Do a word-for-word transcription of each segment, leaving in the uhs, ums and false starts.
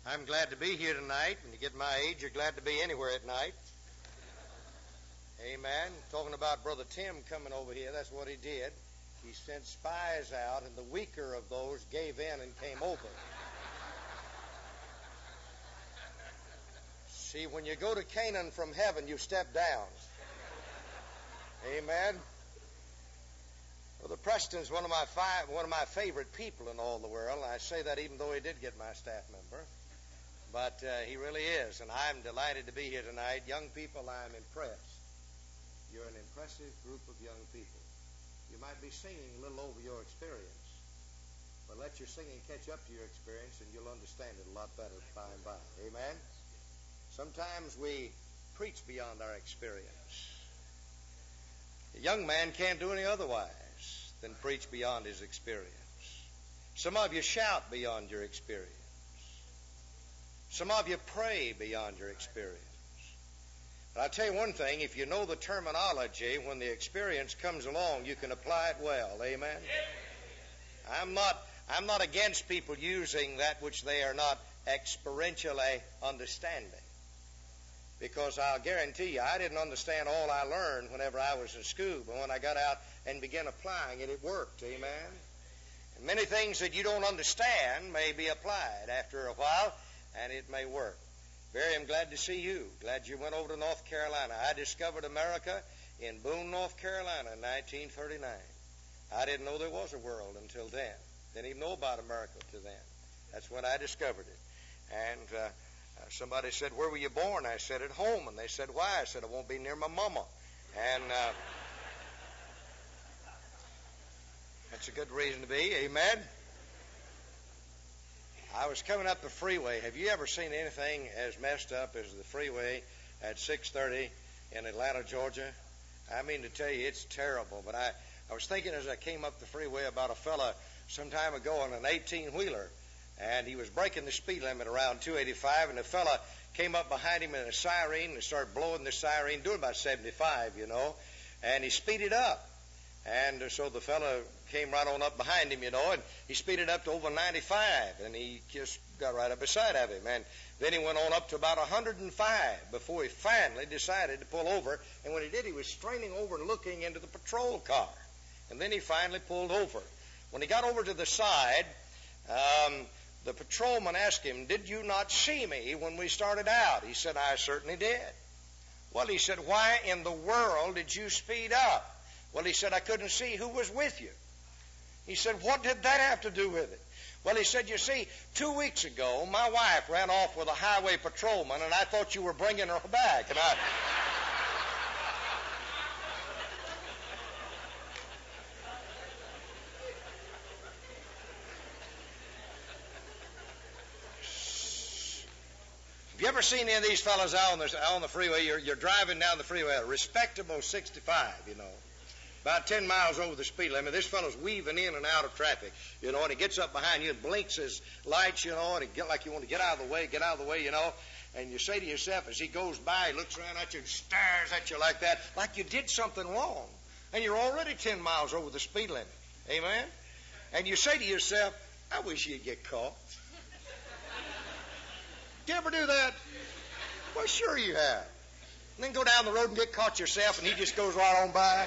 I'm glad to be here tonight. When you get my age, you're glad to be anywhere at night. Amen. Talking about Brother Tim coming over here, that's what he did. He sent spies out, and the weaker of those gave in and came over. See, when you go to Canaan from heaven, you step down. Amen. Brother Preston's one of my five, one of my favorite people in all the world. I say that even though he did get my staff member. But uh, he really is, and I'm delighted to be here tonight. Young people, I'm impressed. You're an impressive group of young people. You might be singing a little over your experience, but let your singing catch up to your experience, and you'll understand it a lot better by and by. Amen? Sometimes we preach beyond our experience. A young man can't do any otherwise than preach beyond his experience. Some of you shout beyond your experience. Some of you pray beyond your experience. But I'll tell you one thing, if you know the terminology, when the experience comes along, you can apply it well. Amen? I'm not, I'm not against people using that which they are not experientially understanding. Because I'll guarantee you, I didn't understand all I learned whenever I was in school. But when I got out and began applying it, it worked. Amen? And many things that you don't understand may be applied after a while, and it may work. Barry, I'm glad to see you. Glad you went over to North Carolina. I discovered America in Boone, North Carolina in nineteen thirty-nine. I didn't know there was a world until then. Didn't even know about America till then. That's when I discovered it. And uh, somebody said, where were you born? I said, at home. And they said, why? I said, I won't be near my mama. And uh, that's a good reason to be. Amen? I was coming up the freeway. Have you ever seen anything as messed up as the freeway at six thirty in Atlanta, Georgia? I mean to tell you, it's terrible. But I, I was thinking as I came up the freeway about a fella some time ago on an eighteen-wheeler, and he was breaking the speed limit around two eighty-five, and the fella came up behind him in a siren and started blowing the siren, doing about seventy-five, you know, and he speeded up. And so the fellow came right on up behind him, you know, and he speeded up to over ninety-five, and he just got right up beside of him. And then he went on up to about one hundred five before he finally decided to pull over. And when he did, he was straining over and looking into the patrol car. And then he finally pulled over. When he got over to the side, um, the patrolman asked him, did you not see me when we started out? He said, I certainly did. Well, he said, why in the world did you speed up? Well, he said, I couldn't see who was with you. He said, what did that have to do with it? Well, he said, you see, two weeks ago, my wife ran off with a highway patrolman, and I thought you were bringing her back. And I... Have you ever seen any of these fellas out on the, out on the freeway? You're, you're driving down the freeway, a respectable sixty-five, you know. About ten miles over the speed limit. This fellow's weaving in and out of traffic, you know, and he gets up behind you and blinks his lights, you know, and he get like you want to get out of the way, get out of the way, you know. And you say to yourself, as he goes by, he looks around at you and stares at you like that, like you did something wrong. And you're already ten miles over the speed limit. Amen? And you say to yourself, I wish you'd get caught. Did you ever do that? Well, sure you have. And then go down the road and get caught yourself, and he just goes right on by.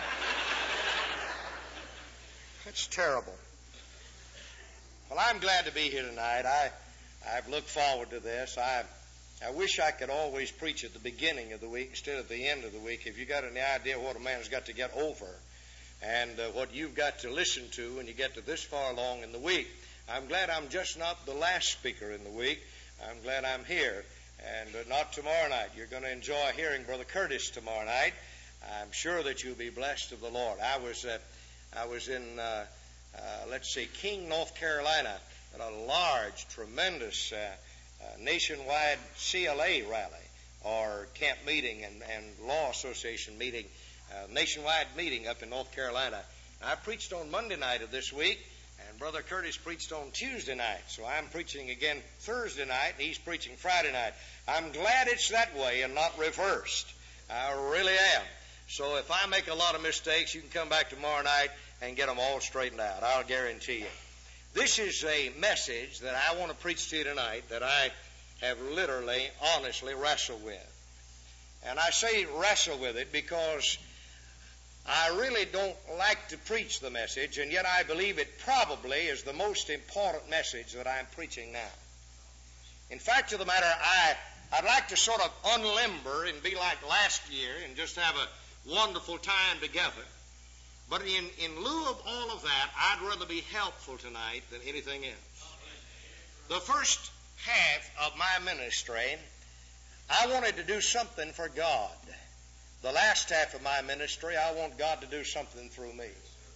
It's terrible. Well, I'm glad to be here tonight. I, I've looked forward to this. I, I wish I could always preach at the beginning of the week instead of the end of the week. If you got any idea what a man's got to get over and uh, what you've got to listen to when you get to this far along in the week, I'm glad I'm just not the last speaker in the week. I'm glad I'm here. And uh, not tomorrow night. You're going to enjoy hearing Brother Curtis tomorrow night. I'm sure that you'll be blessed of the Lord. I was... Uh, I was in, uh, uh, let's see, King, North Carolina, at a large, tremendous uh, uh, nationwide C L A rally, or camp meeting and, and law association meeting, uh, nationwide meeting up in North Carolina. I preached on Monday night of this week, and Brother Curtis preached on Tuesday night. So I'm preaching again Thursday night, and he's preaching Friday night. I'm glad it's that way and not reversed. I really am. So if I make a lot of mistakes, you can come back tomorrow night and get them all straightened out. I'll guarantee you. This is a message that I want to preach to you tonight that I have literally, honestly wrestled with. And I say wrestle with it because I really don't like to preach the message, and yet I believe it probably is the most important message that I'm preaching now. In fact of the matter, I, I'd like to sort of unlimber and be like last year and just have a wonderful time together. But in, in lieu of all of that, I'd rather be helpful tonight than anything else. The first half of my ministry, I wanted to do something for God. The last half of my ministry, I want God to do something through me.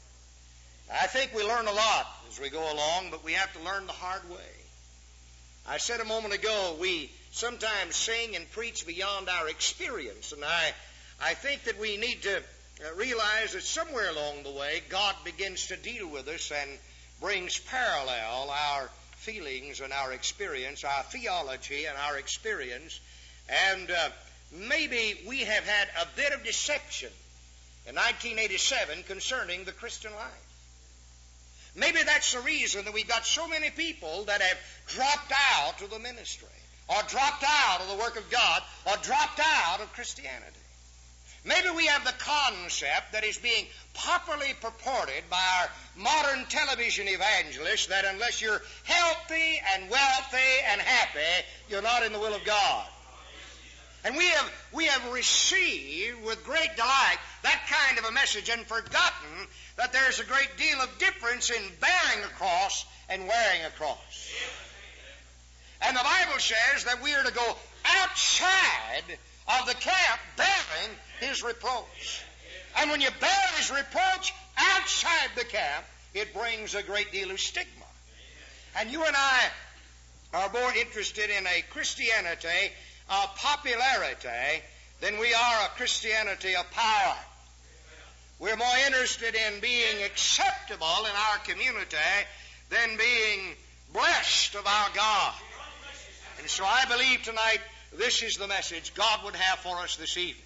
I think we learn a lot as we go along, but we have to learn the hard way. I said a moment ago, we sometimes sing and preach beyond our experience, and I, I think that we need to realize that somewhere along the way, God begins to deal with us and brings parallel our feelings and our experience, our theology and our experience, and uh, maybe we have had a bit of deception in nineteen eighty-seven concerning the Christian life. Maybe that's the reason that we've got so many people that have dropped out of the ministry, or dropped out of the work of God, or dropped out of Christianity. Maybe we have the concept that is being popularly purported by our modern television evangelists that unless you're healthy and wealthy and happy, you're not in the will of God. And we have, we have received with great delight that kind of a message and forgotten that there's a great deal of difference in bearing a cross and wearing a cross. And the Bible says that we are to go outside of the camp bearing his reproach. And when you bear his reproach outside the camp, it brings a great deal of stigma. And you and I are more interested in a Christianity of popularity than we are a Christianity of power. We're more interested in being acceptable in our community than being blessed of our God. And so I believe tonight this is the message God would have for us this evening.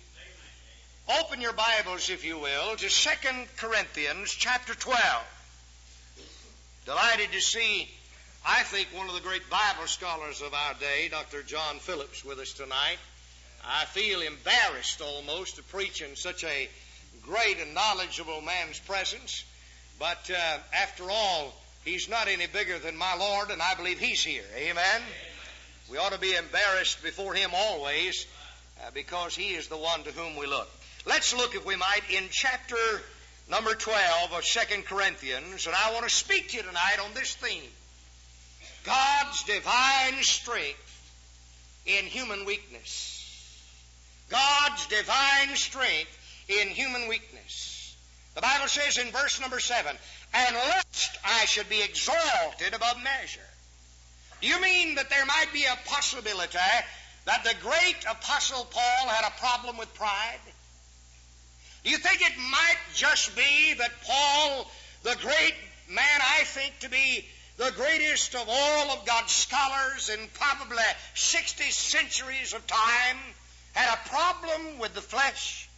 Open your Bibles, if you will, to Second Corinthians chapter twelve. Delighted to see, I think, one of the great Bible scholars of our day, Doctor John Phillips, with us tonight. I feel embarrassed almost to preach in such a great and knowledgeable man's presence. But uh, after all, he's not any bigger than my Lord, and I believe he's here. Amen? We ought to be embarrassed before him always uh, because he is the one to whom we look. Let's look, if we might, in chapter number twelve of Second Corinthians, and I want to speak to you tonight on this theme. God's divine strength in human weakness. God's divine strength in human weakness. The Bible says in verse number seven, and lest I should be exalted above measure. Do you mean that there might be a possibility that the great Apostle Paul had a problem with pride? Do you think it might just be that Paul, the great man I think to be the greatest of all of God's scholars in probably sixty centuries of time, had a problem with the flesh?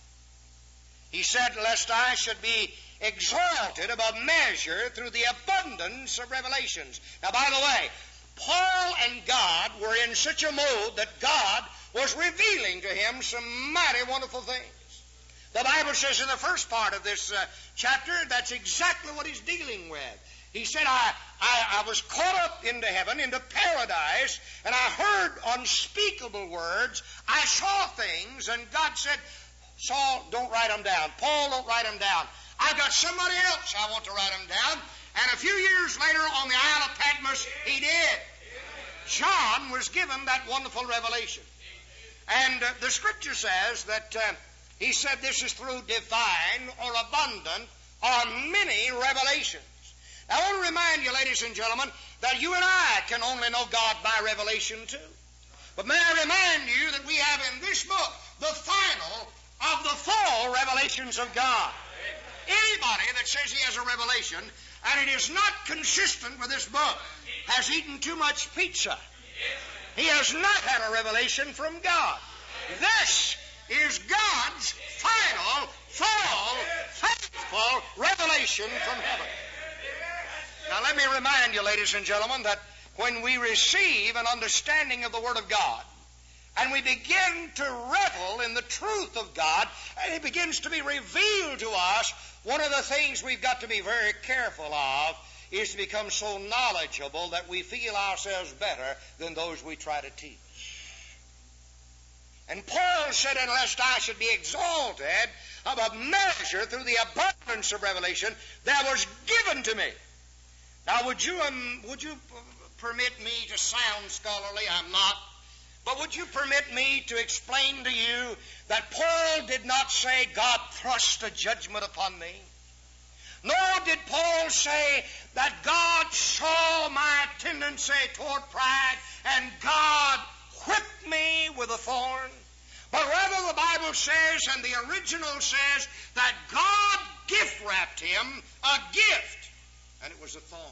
He said, lest I should be exalted above measure through the abundance of revelations. Now, by the way, Paul and God were in such a mode that God was revealing to him some mighty wonderful things. The Bible says in the first part of this uh, chapter, that's exactly what he's dealing with. He said, I, I, I was caught up into heaven, into paradise, and I heard unspeakable words. I saw things, and God said, Saul, don't write them down. Paul, don't write them down. I've got somebody else I want to write them down. And a few years later on the Isle of Patmos, he did. John was given that wonderful revelation. And uh, the Scripture says that uh, he said this is through divine or abundant or many revelations. Now, I want to remind you, ladies and gentlemen, that you and I can only know God by revelation too. But may I remind you that we have in this book the final of the full revelations of God. Anybody that says he has a revelation and it is not consistent with this book has eaten too much pizza. He has not had a revelation from God. This is God's final, full, faithful revelation from heaven. Now let me remind you, ladies and gentlemen, that when we receive an understanding of the Word of God, and we begin to revel in the truth of God, and it begins to be revealed to us, one of the things we've got to be very careful of is to become so knowledgeable that we feel ourselves better than those we try to teach. And Paul said, unless I should be exalted of a measure through the abundance of revelation that was given to me. Now, would you, um, would you permit me to sound scholarly? I'm not. But would you permit me to explain to you that Paul did not say, God thrust a judgment upon me? Nor did Paul say that God saw my tendency toward pride and God whipped me with a thorn. But rather the Bible says, and the original says, that God gift-wrapped him a gift, and it was a thorn.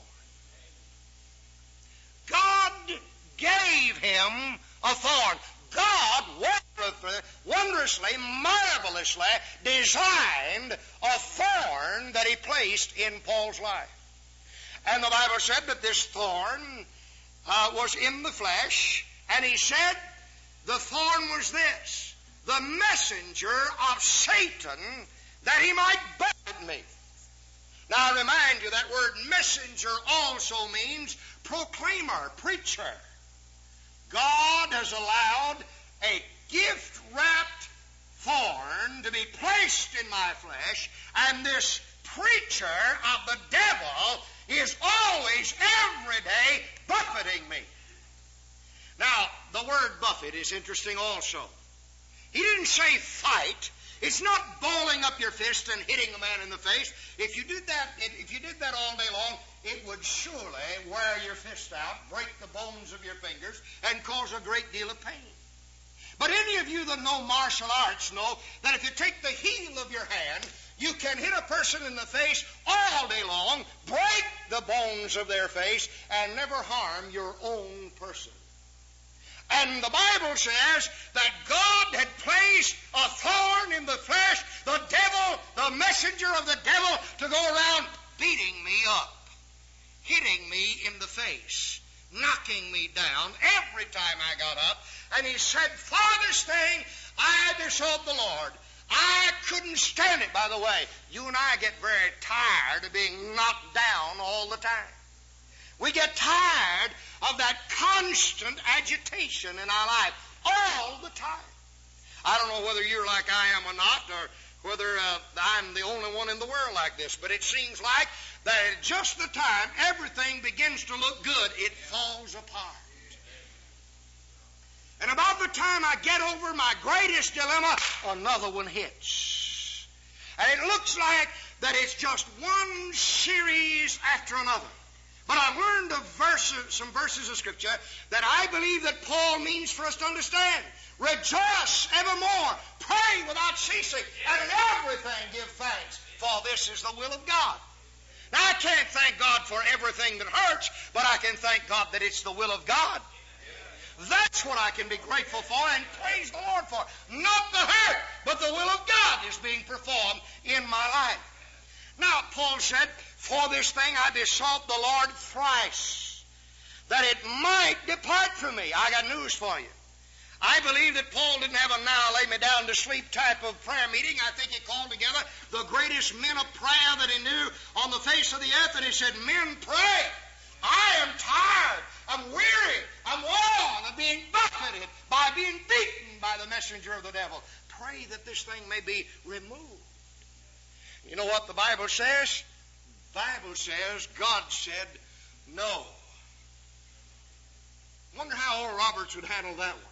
God gave him a thorn. God wondrously, marvelously designed a thorn that he placed in Paul's life. And the Bible said that this thorn uh, was in the flesh, and he said the thorn was this, the messenger of Satan, that he might buffet me. Now I remind you, that word messenger also means proclaimer, preacher. God has allowed a gift-wrapped thorn to be placed in my flesh, and this preacher of the devil is always, every day, buffeting me. Now, the word buffet is interesting also. He didn't say fight. It's not balling up your fist and hitting a man in the face. If you did that, if you did that all day long, it would surely wear your fist out, break the bones of your fingers, and cause a great deal of pain. But any of you that know martial arts know that if you take the heel of your hand, you can hit a person in the face all day long, break the bones of their face, and never harm your own person. And the Bible says that God had placed a thorn in the flesh, the devil, the messenger of the devil, to go around beating me up, hitting me in the face, knocking me down every time I got up. And he said, for this thing I besought the Lord. I couldn't stand it. By the way, you and I get very tired of being knocked down all the time. We get tired of that constant agitation in our life all the time. I don't know whether you're like I am or not, or whether uh, I'm the only one in the world like this, but it seems like that at just the time everything begins to look good, it falls apart. And about the time I get over my greatest dilemma, another one hits. And it looks like that it's just one series after another. But I've learned of verses, some verses of Scripture that I believe that Paul means for us to understand. Rejoice evermore, pray without ceasing, and in everything give thanks, for this is the will of God. Now, I can't thank God for everything that hurts, but I can thank God that it's the will of God. That's what I can be grateful for and praise the Lord for. Not the hurt, but the will of God is being performed in my life. Now, Paul said, for this thing I besought the Lord thrice, that it might depart from me. I got news for you. I believe that Paul didn't have a now lay me down to sleep type of prayer meeting. I think he called together the greatest men of prayer that he knew on the face of the earth, and he said, men, pray. I am tired. I'm weary. I'm worn of being buffeted by being beaten by the messenger of the devil. Pray that this thing may be removed. You know what the Bible says? The Bible says, God said, no. Wonder how Oral Roberts would handle that one.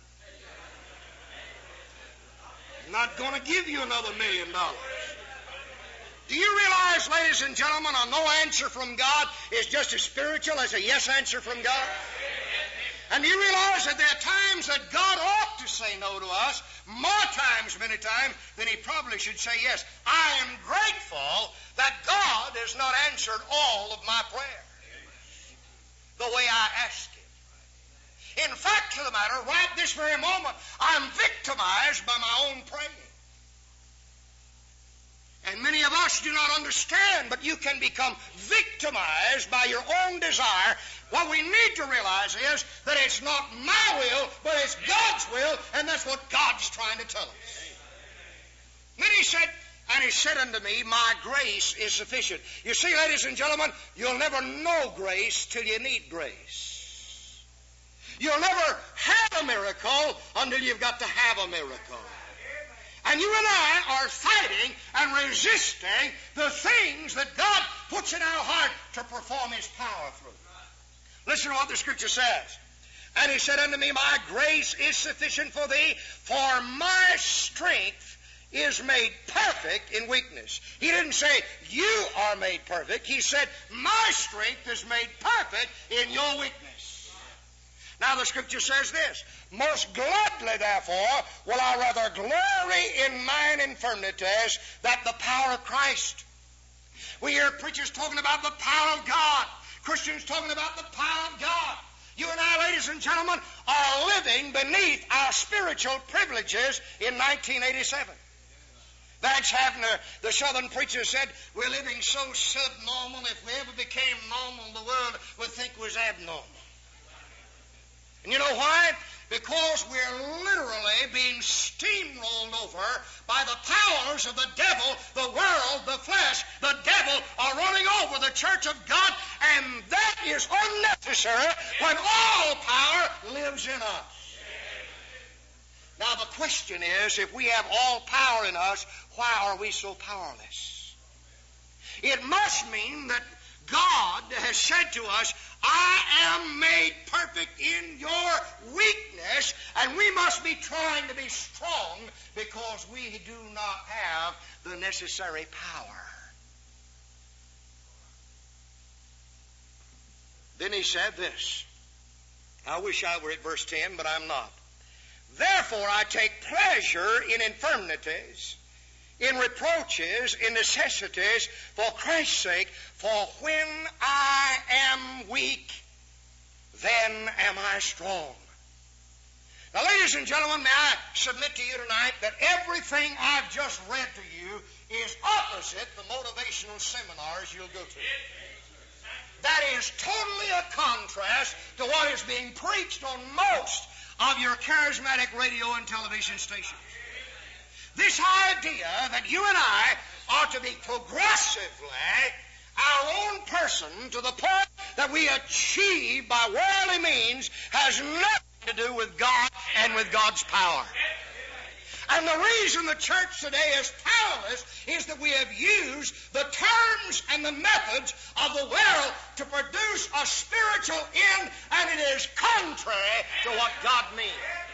Not going to give you another million dollars. Do you realize, ladies and gentlemen, a no answer from God is just as spiritual as a yes answer from God? And do you realize that there are times that God ought to say no to us, more times, many times, than he probably should say yes. I am grateful that God has not answered all of my prayers the way I asked him. In fact, to the matter, right this very moment, I'm victimized by my own praying. And many of us do not understand, but you can become victimized by your own desire. What we need to realize is that it's not my will, but it's God's will, and that's what God's trying to tell us. Then he said, and he said unto me, my grace is sufficient. You see, ladies and gentlemen, you'll never know grace till you need grace. You'll never have a miracle until you've got to have a miracle. And you and I are fighting and resisting the things that God puts in our heart to perform His power through. Listen to what the Scripture says. And he said unto me, my grace is sufficient for thee, for my strength is made perfect in weakness. He didn't say, you are made perfect. He said, my strength is made perfect in your weakness. Now the Scripture says this, most gladly, therefore, will I rather glory in mine infirmities, that the power of Christ. We hear preachers talking about the power of God, Christians talking about the power of God. You and I, ladies and gentlemen, are living beneath our spiritual privileges in nineteen eighty-seven. Vance Havner, the Southern preacher, said, we're living so subnormal, if we ever became normal, the world would think was abnormal. And you know why? Because we're literally being steamrolled over by the powers of the devil, the world, the flesh. The devil are running over the church of God, and that is unnecessary when all power lives in us. Now the question is, if we have all power in us, why are we so powerless? It must mean that God has said to us, I am made perfect in your weakness, and we must be trying to be strong because we do not have the necessary power. Then he said this. I wish I were at verse ten, but I'm not. Therefore I take pleasure in infirmities, in reproaches, in necessities, for Christ's sake, for when I am weak, then am I strong. Now, ladies and gentlemen, may I submit to you tonight that everything I've just read to you is opposite the motivational seminars you'll go to. That is totally a contrast to what is being preached on most of your charismatic radio and television stations. This idea that you and I are to be progressively our own person to the point that we achieve by worldly means has nothing to do with God and with God's power. And the reason the church today is powerless is that we have used the terms and the methods of the world to produce a spiritual end, and it is contrary to what God means.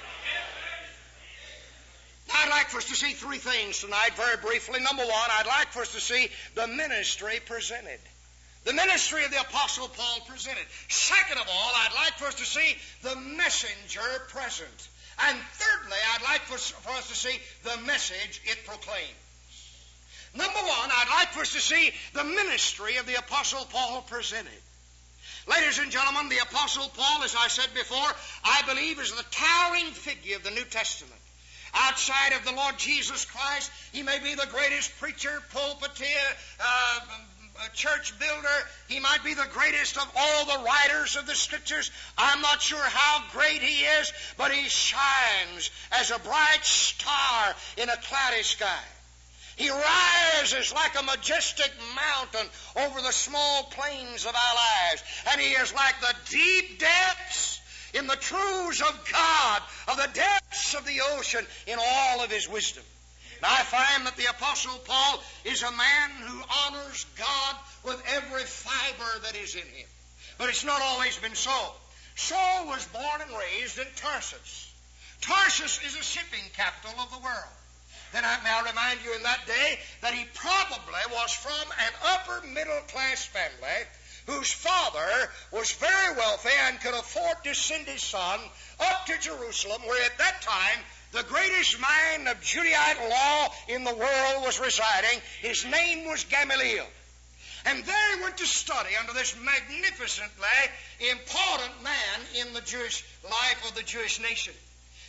I'd like for us to see three things tonight very briefly. Number one, I'd like for us to see the ministry presented. The ministry of the Apostle Paul presented. Second of all, I'd like for us to see the messenger present. And thirdly, I'd like for, for us to see the message it proclaims. Number one, I'd like for us to see the ministry of the Apostle Paul presented. Ladies and gentlemen, the Apostle Paul, as I said before, I believe is the towering figure of the New Testament. Outside of the Lord Jesus Christ, he may be the greatest preacher, pulpiteer, uh, church builder. He might be the greatest of all the writers of the Scriptures. I'm not sure how great he is, but he shines as a bright star in a cloudy sky. He rises like a majestic mountain over the small plains of our lives, and he is like the deep depths in the truths of God, of the depths of the ocean, in all of his wisdom. Now I find that the Apostle Paul is a man who honors God with every fiber that is in him. But it's not always been so. Saul was born and raised in Tarsus. Tarsus is a shipping capital of the world. Then I, may I remind you in that day that he probably was from an upper middle class family whose father was very wealthy and could afford to send his son up to Jerusalem, where at that time the greatest mind of Judaic law in the world was residing. His name was Gamaliel. And there he went to study under this magnificently important man in the Jewish life of the Jewish nation.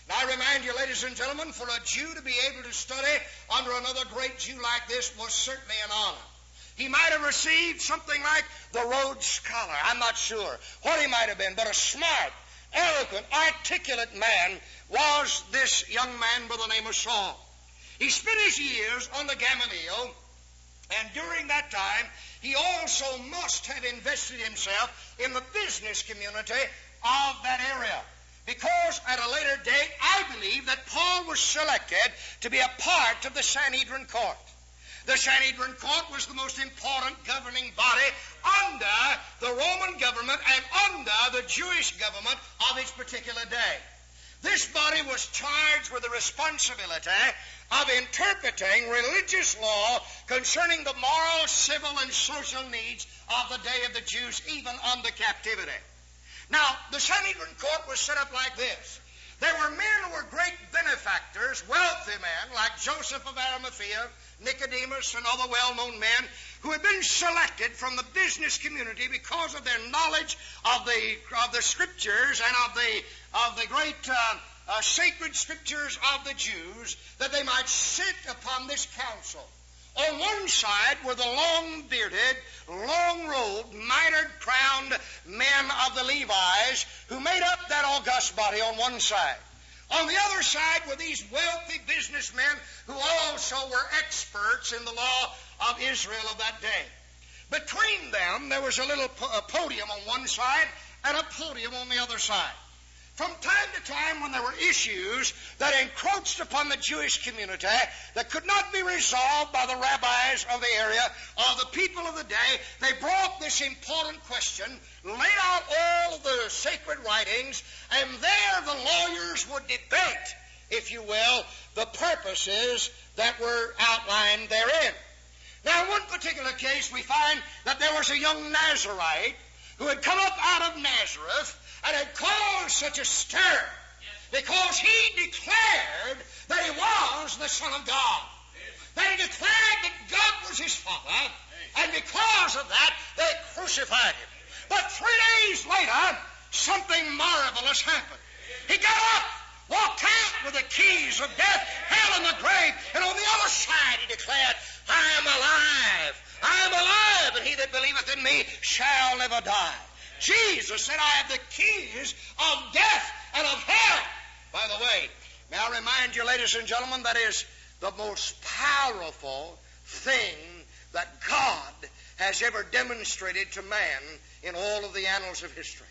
Now, I remind you, ladies and gentlemen, for a Jew to be able to study under another great Jew like this was certainly an honor. He might have received something like the Rhodes Scholar. I'm not sure what he might have been, but a smart, eloquent, articulate man was this young man by the name of Saul. He spent his years on the Gamaliel, and during that time, he also must have invested himself in the business community of that area. Because at a later date, I believe that Paul was selected to be a part of the Sanhedrin court. The Sanhedrin court was the most important governing body under the Roman government and under the Jewish government of its particular day. This body was charged with the responsibility of interpreting religious law concerning the moral, civil, and social needs of the day of the Jews, even under captivity. Now, the Sanhedrin court was set up like this. There were men who were great benefactors, wealthy men, like Joseph of Arimathea, Nicodemus, and other well-known men who had been selected from the business community because of their knowledge of the of the Scriptures and of the of the great uh, uh, sacred Scriptures of the Jews, that they might sit upon this council. On one side were the long-bearded, long-robed, mitred-crowned men of the Levites who made up that august body on one side. On the other side were these wealthy businessmen who also were experts in the law of Israel of that day. Between them, there was a little po- a podium on one side and a podium on the other side. From time to time, when there were issues that encroached upon the Jewish community that could not be resolved by the rabbis of the area or the people of the day, they brought this important question, laid out all of the sacred writings, and there the lawyers would debate, if you will, the purposes that were outlined therein. Now, in one particular case, we find that there was a young Nazarite who had come up out of Nazareth and had caused such a stir because he declared that he was the Son of God. That he declared that God was his Father, and because of that, they crucified him. But three days later, something marvelous happened. He got up, walked out with the keys of death, hell, and the grave, and on the other side he declared, I am alive, I am alive, and he that believeth in me shall never die. Jesus said, I have the keys of death and of hell. By the way, may I remind you, ladies and gentlemen, that is the most powerful thing that God has ever demonstrated to man in all of the annals of history.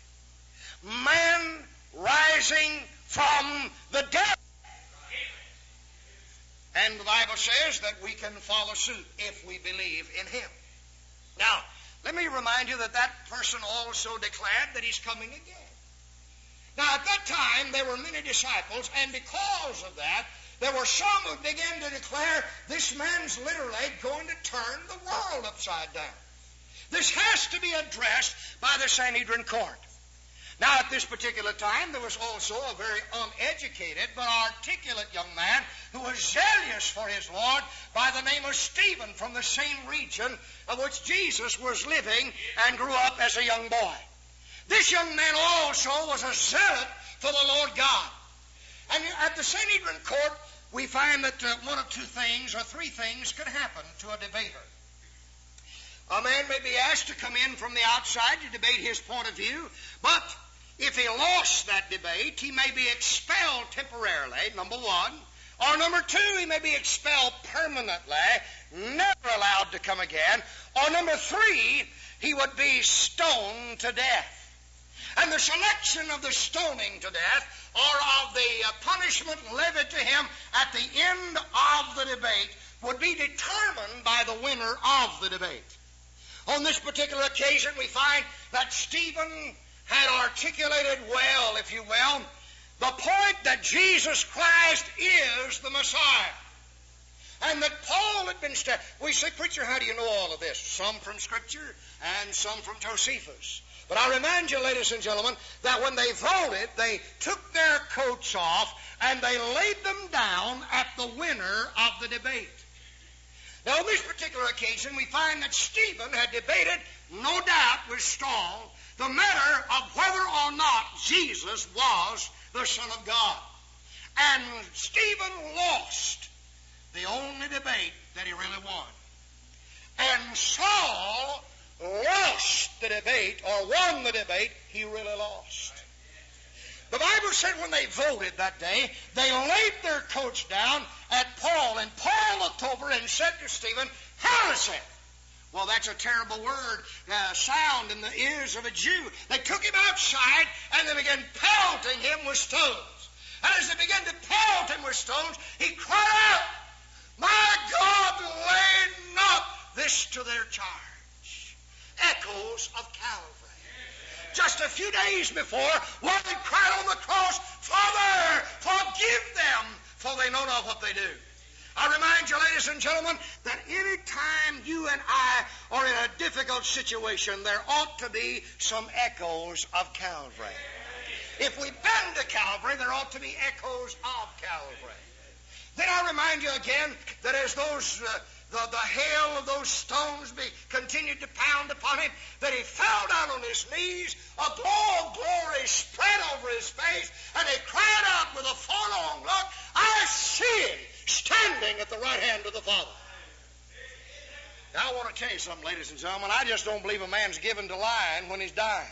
Man rising from the dead. And the Bible says that we can follow suit if we believe in him. Now, let me remind you that that person also declared that he's coming again. Now, at that time, there were many disciples, and because of that, there were some who began to declare this man's literally going to turn the world upside down. This has to be addressed by the Sanhedrin court. Now, at this particular time, there was also a very uneducated but articulate young man who was zealous for his Lord by the name of Stephen from the same region of which Jesus was living and grew up as a young boy. This young man also was a zealot for the Lord God. And at the Sanhedrin court, we find that uh, one of two things or three things could happen to a debater. A man may be asked to come in from the outside to debate his point of view, but if he lost that debate, he may be expelled temporarily, number one, or number two, he may be expelled permanently, never allowed to come again, or number three, he would be stoned to death. And the selection of the stoning to death or of the uh, punishment levied to him at the end of the debate would be determined by the winner of the debate. On this particular occasion, we find that Stephen had articulated well, if you will, the point that Jesus Christ is the Messiah. And that Paul had been... St- we say, preacher, how do you know all of this? Some from Scripture and some from Josephus. But I remind you, ladies and gentlemen, that when they voted, they took their coats off and they laid them down at the winner of the debate. Now, on this particular occasion, we find that Stephen had debated, no doubt with Saul, the matter of whether or not Jesus was the Son of God. And Stephen lost the only debate that he really won. And Saul lost the debate, or won the debate, he really lost. The Bible said when they voted that day, they laid their coats down at Paul, and Paul looked over and said to Stephen, heresy. Well, that's a terrible word, uh, sound in the ears of a Jew. They took him outside and they began pelting him with stones. And as they began to pelt him with stones, he cried out, my God, lay not this to their charge. Echoes of Calvary. Just a few days before, one had cried on the cross, Father, forgive them, for they know not what they do. I remind you, ladies and gentlemen, that any time you and I are in a difficult situation, there ought to be some echoes of Calvary. If we've been to Calvary, there ought to be echoes of Calvary. Then I remind you again that as those uh, the, the hail of those stones be, continued to pound upon him, that he fell down on his knees, a glow of glory spread over his face, and he cried out with a forlorn look, I see him standing at the right hand of the Father. Now, I want to tell you something, ladies and gentlemen. I just don't believe a man's given to lying when he's dying.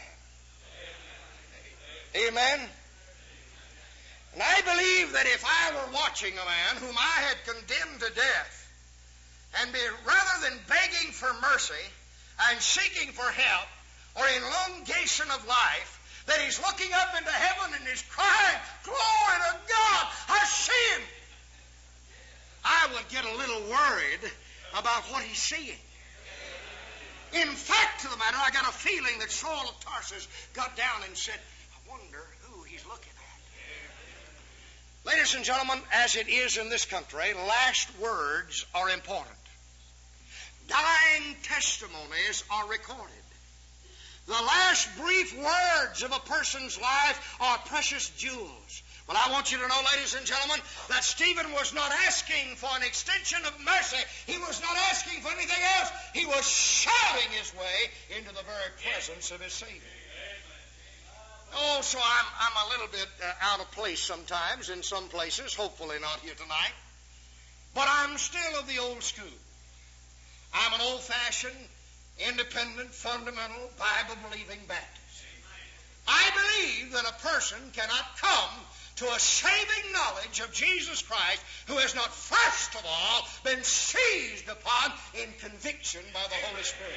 Amen? And I believe that if I were watching a man whom I had condemned to death, and be, rather than begging for mercy and seeking for help or elongation of life, that he's looking up into heaven and he's crying, glory to God, I see him, I would get a little worried about what he's seeing. In fact, to the matter, I got a feeling that Saul of Tarsus got down and said, I wonder who he's looking at. Ladies and gentlemen, as it is in this country, last words are important. Dying testimonies are recorded. The last brief words of a person's life are precious jewels. Well, I want you to know, ladies and gentlemen, that Stephen was not asking for an extension of mercy. He was not asking for anything else. He was shouting his way into the very presence of his Savior. Oh, so I'm, I'm a little bit uh, out of place sometimes in some places, hopefully not here tonight. But I'm still of the old school. I'm an old-fashioned, independent, fundamental, Bible-believing Baptist. I believe that a person cannot come to a saving knowledge of Jesus Christ who has not first of all been seized upon in conviction by the Holy Spirit.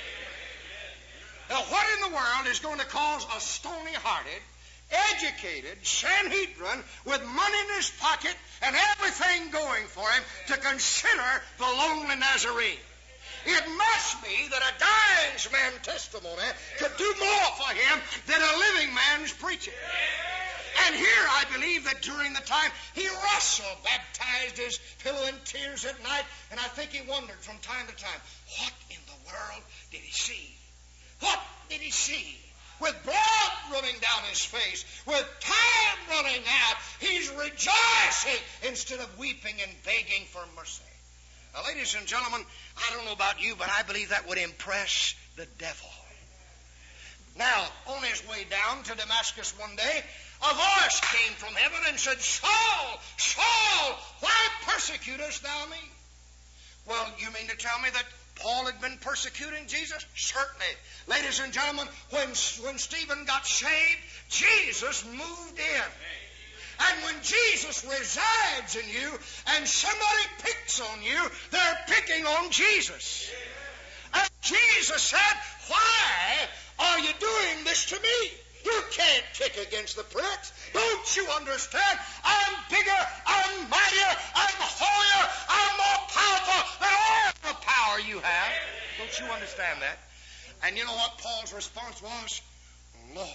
Now, what in the world is going to cause a stony-hearted, educated Sanhedrin with money in his pocket and everything going for him to consider the lonely Nazarene? It must be that a dying man's testimony could do more for him than a living man's preaching. And here I believe that during the time he wrestled, baptized his pillow in tears at night, and I think he wondered from time to time, what in the world did he see? What did he see? With blood running down his face, with time running out, he's rejoicing instead of weeping and begging for mercy. Now, ladies and gentlemen, I don't know about you, but I believe that would impress the devil. Now, on his way down to Damascus one day, a voice came from heaven and said, Saul, Saul, why persecutest thou me? Well, you mean to tell me that Paul had been persecuting Jesus? Certainly. Ladies and gentlemen, when, when Stephen got saved, Jesus moved in. And when Jesus resides in you and somebody picks on you, they're picking on Jesus. And Jesus said, why are you doing this to me? You can't kick against the pricks. Don't you understand? I'm bigger, I'm mightier, I'm holier, I'm more powerful than all the power you have. Don't you understand that? And you know what Paul's response was? Lord.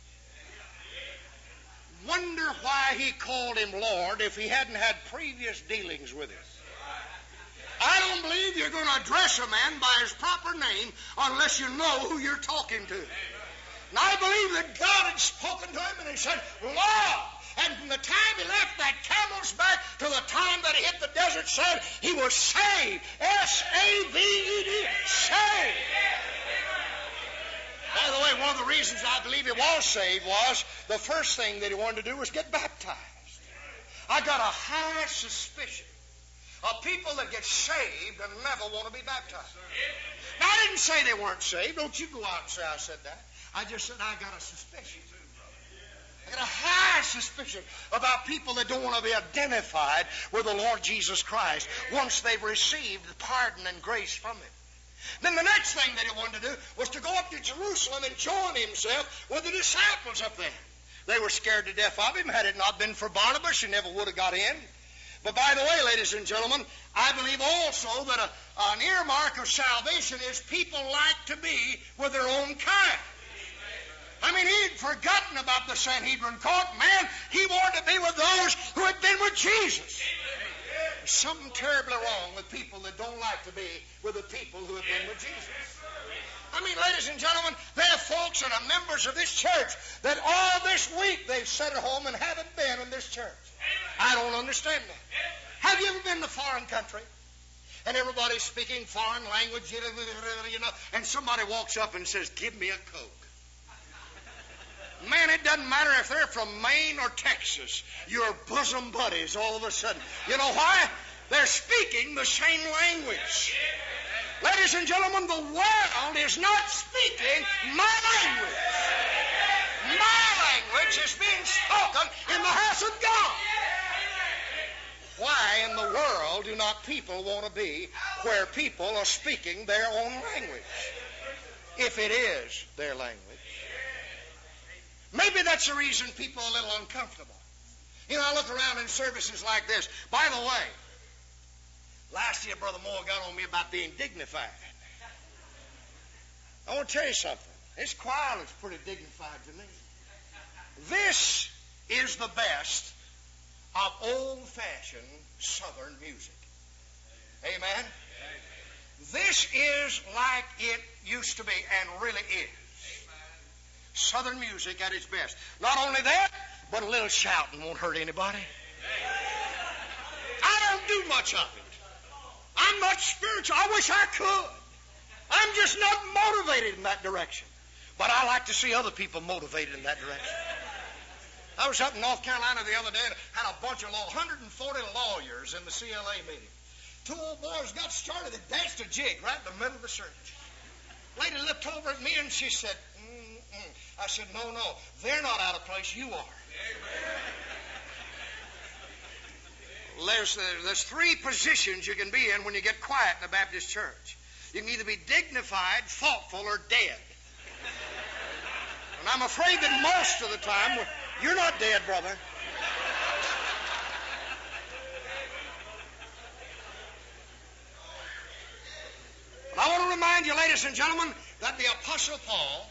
Wonder why he called him Lord if he hadn't had previous dealings with him. I don't believe you're going to address a man by his proper name unless you know who you're talking to. And I believe that God had spoken to him and he said, Lord. And from the time he left that camel's back to the time that he hit the desert sand, he was saved. S A V E D. Saved. By the way, one of the reasons I believe he was saved was the first thing that he wanted to do was get baptized. I got a high suspicion of people that get saved and never want to be baptized. Now, I didn't say they weren't saved. Don't you go out and say I said that. I just said I got a suspicion. I got a high suspicion about people that don't want to be identified with the Lord Jesus Christ once they've received pardon and grace from Him. Then the next thing that he wanted to do was to go up to Jerusalem and join himself with the disciples up there. They were scared to death of him. Had it not been for Barnabas, he never would have got in. But by the way, ladies and gentlemen, I believe also that a, an earmark of salvation is people like to be with their own kind. I mean, he'd forgotten about the Sanhedrin court. Man, he wanted to be with those who had been with Jesus. There's something terribly wrong with people that don't like to be with the people who have been with Jesus. I mean, ladies and gentlemen, there are folks that are members of this church that all this week they've sat at home and haven't been in this church. I don't understand that. Have you ever been to a foreign country? And everybody's speaking foreign language, you know, and somebody walks up and says, "Give me a Coke." Man, it doesn't matter if they're from Maine or Texas. You're bosom buddies all of a sudden. You know why? They're speaking the same language. Ladies and gentlemen, the world is not speaking my language. My language is being spoken in the house of God. Why in the world do not people want to be where people are speaking their own language? If it is their language. Maybe that's the reason people are a little uncomfortable. You know, I look around in services like this. By the way, last year Brother Moore got on me about being dignified. I want to tell you something. This choir looks pretty dignified to me. This is the best of old-fashioned Southern music. Amen? This is like it used to be and really is. Southern music at its best. Not only that, but a little shouting won't hurt anybody. I don't do much of it. I'm not spiritual. I wish I could. I'm just not motivated in that direction. But I like to see other people motivated in that direction. I was up in North Carolina the other day and had a bunch of law, one hundred forty lawyers in the C L A meeting. Two old boys got started and danced a jig right in the middle of the service. Lady looked over at me and she said, mm-mm. I said, no, no, they're not out of place, you are. There's, there's three positions you can be in when you get quiet in a Baptist church. You can either be dignified, thoughtful, or dead. And I'm afraid that most of the time, you're not dead, brother. But I want to remind you, ladies and gentlemen, that the Apostle Paul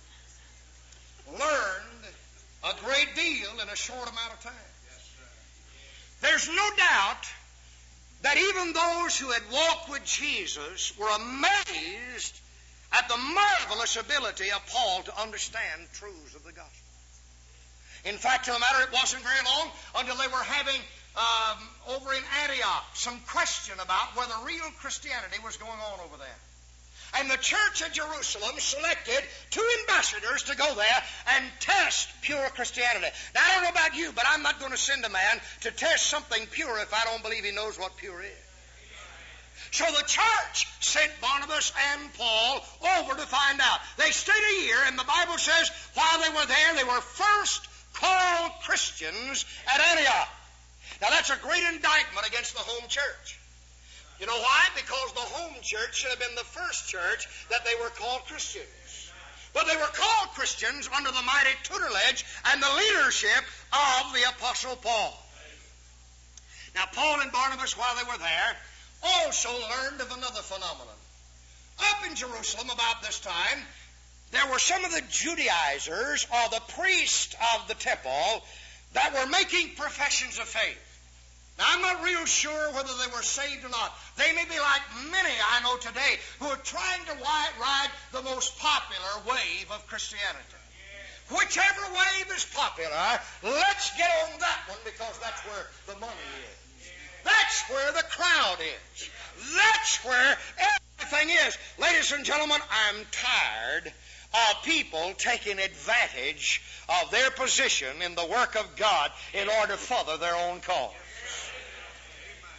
learned a great deal in a short amount of time. There's no doubt that even those who had walked with Jesus were amazed at the marvelous ability of Paul to understand truths of the gospel. In fact, to the matter, it wasn't very long until they were having um, over in Antioch some question about whether real Christianity was going on over there. And the church at Jerusalem selected two ambassadors to go there and test pure Christianity. Now, I don't know about you, but I'm not going to send a man to test something pure if I don't believe he knows what pure is. So the church sent Barnabas and Paul over to find out. They stayed a year, and the Bible says while they were there, they were first called Christians at Antioch. Now, that's a great indictment against the home church. You know why? Because the home church should have been the first church that they were called Christians. But they were called Christians under the mighty tutelage and the leadership of the Apostle Paul. Now, Paul and Barnabas, while they were there, also learned of another phenomenon. Up in Jerusalem about this time, there were some of the Judaizers, or the priests of the temple, that were making professions of faith. Now, I'm not real sure whether they were saved or not. They may be like many I know today who are trying to ride the most popular wave of Christianity. Whichever wave is popular, let's get on that one because that's where the money is. That's where the crowd is. That's where everything is. Ladies and gentlemen, I'm tired of people taking advantage of their position in the work of God in order to further their own cause.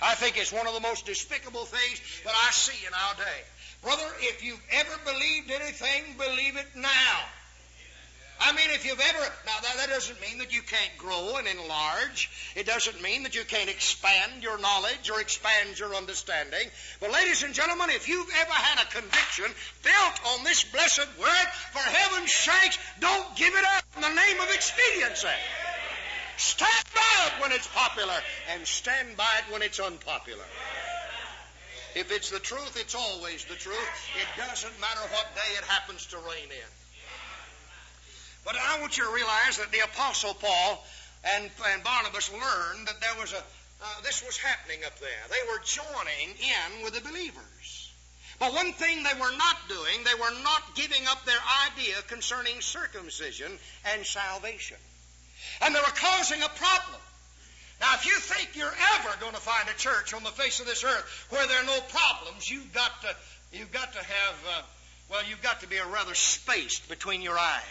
I think it's one of the most despicable things that I see in our day. Brother, if you've ever believed anything, believe it now. I mean, if you've ever... Now, that, that doesn't mean that you can't grow and enlarge. It doesn't mean that you can't expand your knowledge or expand your understanding. But, ladies and gentlemen, if you've ever had a conviction built on this blessed word, for heaven's sakes, don't give it up in the name of expediency. Stand by it when it's popular, and stand by it when it's unpopular. If it's the truth, it's always the truth. It doesn't matter what day it happens to rain in. But I want you to realize that the Apostle Paul and, and Barnabas learned that there was a uh, this was happening up there. They were joining in with the believers. But one thing they were not doing, they were not giving up their idea concerning circumcision and salvation. And they were causing a problem. Now, if you think you're ever going to find a church on the face of this earth where there are no problems, you've got to, you've got to have, uh, well, you've got to be a rather spaced between your eyes.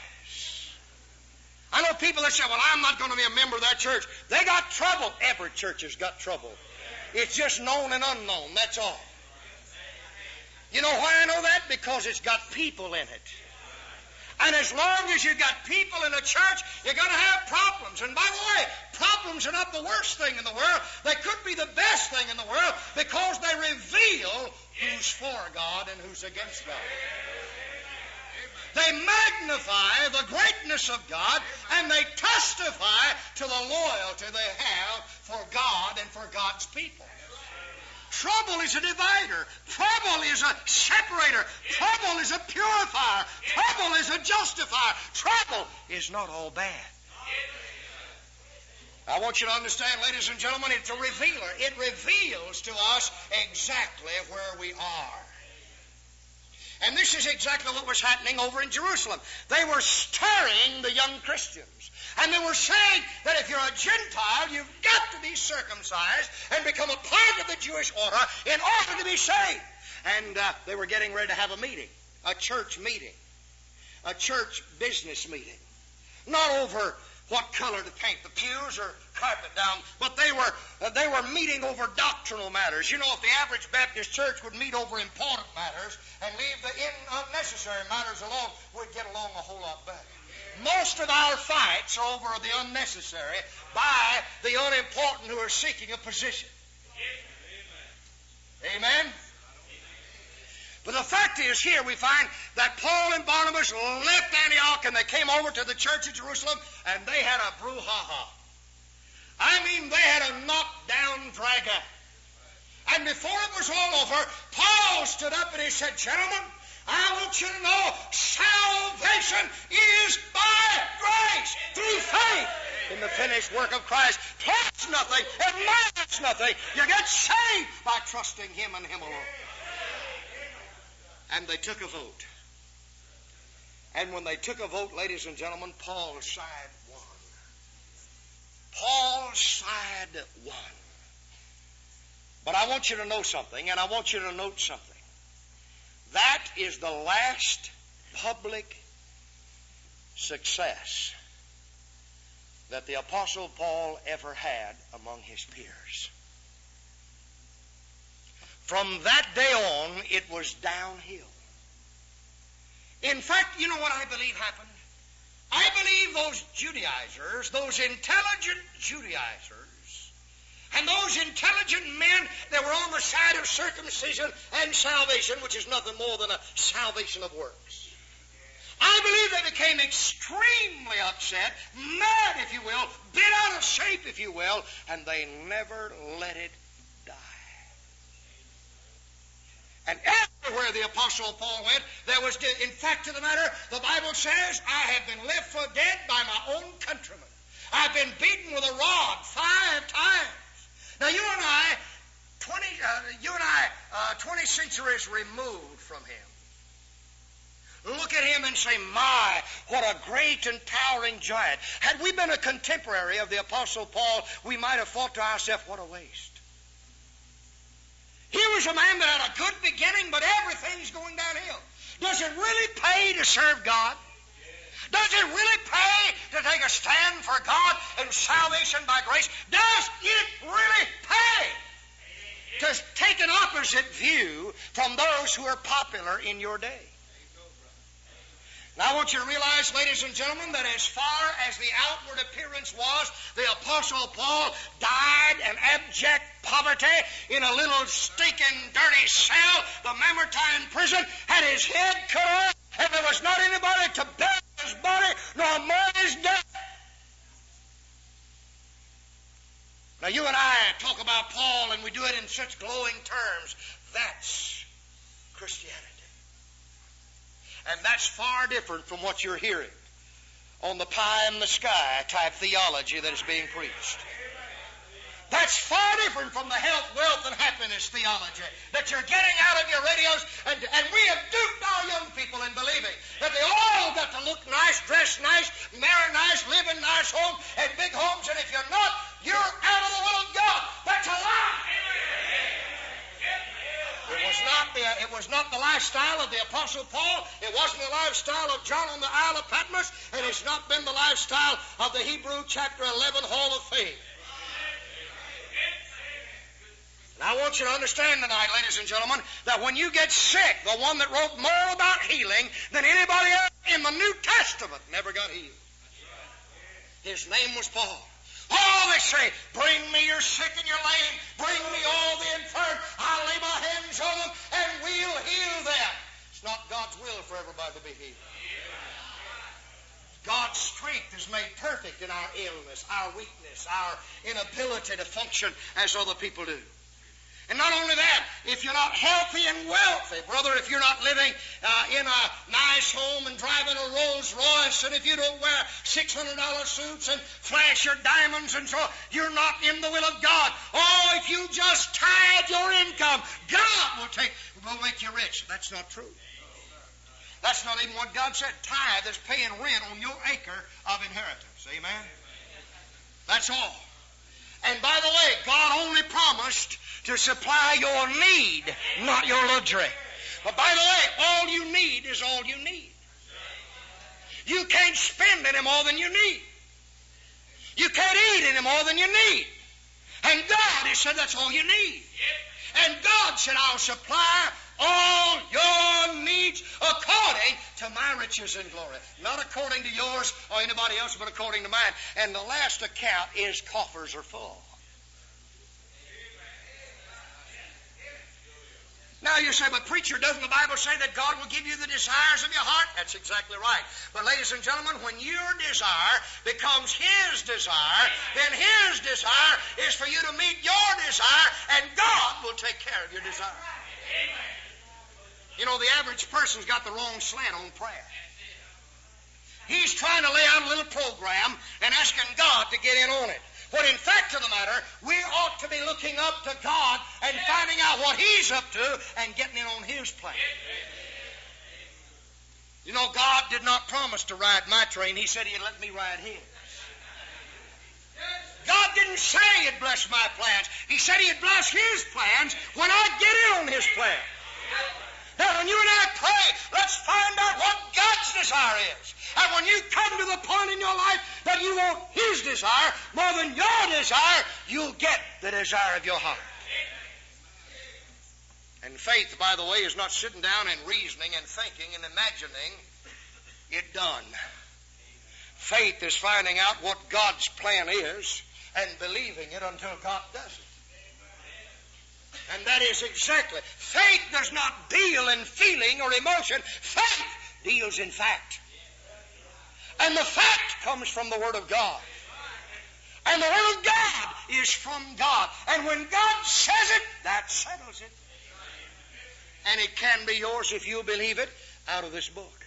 I know people that say, well, I'm not going to be a member of that church. They got trouble. Every church has got trouble. It's just known and unknown, that's all. You know why I know that? Because it's got people in it. And as long as you've got people in a church, you're going to have problems. And by the way, problems are not the worst thing in the world. They could be the best thing in the world because they reveal who's for God and who's against God. They magnify the greatness of God, and they testify to the loyalty they have for God and for God's people. Trouble is a divider. Trouble is a separator. Trouble is a purifier. Trouble is a justifier. Trouble is not all bad. I want you to understand, ladies and gentlemen, it's a revealer. It reveals to us exactly where we are. And this is exactly what was happening over in Jerusalem. They were stirring the young Christians. And they were saying that if you're a Gentile, you've got to be circumcised and become a part of the Jewish order in order to be saved. And uh, they were getting ready to have a meeting, a church meeting, a church business meeting. Not over what color to paint the pews or carpet down, but they were uh, they were meeting over doctrinal matters. You know, if the average Baptist church would meet over important matters and leave the in- unnecessary matters alone, we'd get along a whole lot better. Most of our fights are over the unnecessary by the unimportant who are seeking a position. Amen? But the fact is, here we find that Paul and Barnabas left Antioch and they came over to the church of Jerusalem and they had a brouhaha. I mean, they had a knockdown drag-out. And before it was all over, Paul stood up and he said, gentlemen, I want you to know salvation is by grace, through faith in the finished work of Christ. Plus nothing, and minus nothing. You get saved by trusting Him and Him alone. And they took a vote. And when they took a vote, ladies and gentlemen, Paul's side won. Paul's side won. But I want you to know something, and I want you to note something. That is the last public success that the Apostle Paul ever had among his peers. From that day on, it was downhill. In fact, you know what I believe happened? I believe those Judaizers, those intelligent Judaizers, and those intelligent men that were on the side of circumcision and salvation, which is nothing more than a salvation of works. I believe they became extremely upset, mad, if you will, bent out of shape, if you will, and they never let it die. And everywhere the Apostle Paul went, there was, in fact of the matter, the Bible says, I have been left for dead by my own countrymen. I've been beaten with a rod five times. Now, you and I, twenty, uh, you and I, uh, twenty centuries removed from him. Look at him and say, my, what a great and towering giant. Had we been a contemporary of the Apostle Paul, we might have thought to ourselves, what a waste. He was a man that had a good beginning, but everything's going downhill. Does it really pay to serve God? Does it really pay to take a stand for God and salvation by grace? Does it really pay? opposite view from those who are popular in your day. Now I want you to realize, ladies and gentlemen, that as far as the outward appearance was, the Apostle Paul died in abject poverty in a little stinking dirty cell, the Mamertine prison, had his head cut off, and there was not anybody to bury his body nor mourn his death. Now you and I talk about Paul, and we do it in such glowing terms. That's Christianity. And that's far different from what you're hearing on the pie in the sky type theology that is being preached. That's far different from the health, wealth, and happiness theology that you're getting out of your radios. And, and we have duped our young people in believing that they all got to look nice, dress nice, marry nice, live in nice homes and big homes. And if you're not, you're out of the will of God. That's a lie. It was not the, it was not the lifestyle of the Apostle Paul. It wasn't the lifestyle of John on the Isle of Patmos. And it's not been the lifestyle of the Hebrew chapter eleven Hall of Fame. And I want you to understand tonight, ladies and gentlemen, that when you get sick, the one that wrote more about healing than anybody else in the New Testament never got healed. His name was Paul. Oh, they say, bring me your sick and your lame. Bring me all the infirm. I'll lay my hands on them and we'll heal them. It's not God's will for everybody to be healed. God's strength is made perfect in our illness, our weakness, our inability to function as other people do. And not only that, if you're not healthy and wealthy, brother, if you're not living uh, in a nice home and driving a Rolls Royce, and if you don't wear six hundred dollars suits and flash your diamonds and so on, you're not in the will of God. Oh, if you just tithe your income, God will take, will make you rich. That's not true. That's not even what God said. Tithe is paying rent on your acre of inheritance. Amen? That's all. And by the way, God only promised to supply your need, not your luxury. But by the way, all you need is all you need. You can't spend any more than you need. You can't eat any more than you need. And God, He said, that's all you need. And God said, I'll supply all your needs according to my riches and glory. Not according to yours or anybody else, but according to mine. And the last account is coffers are full. Now you say, but preacher, doesn't the Bible say that God will give you the desires of your heart? That's exactly right. But ladies and gentlemen, when your desire becomes His desire, then His desire is for you to meet your desire, and God will take care of your desire. You know, the average person's got the wrong slant on prayer. He's trying to lay out a little program and asking God to get in on it. When in fact of the matter, we ought to be looking up to God and finding out what He's up to and getting in on His plan. You know, God did not promise to ride my train. He said He'd let me ride His. God didn't say He'd bless my plans. He said He'd bless His plans when I get in on His plan. Now, when you and I pray, let's find out what God's desire is. And when you come to the point in your life that you want His desire more than your desire, you'll get the desire of your heart. And faith, by the way, is not sitting down and reasoning and thinking and imagining it done. Faith is finding out what God's plan is and believing it until God does it. And that is exactly. Faith does not deal in feeling or emotion. Faith deals in fact. And the fact comes from the Word of God. And the Word of God is from God. And when God says it, that settles it. And it can be yours if you believe it out of this book.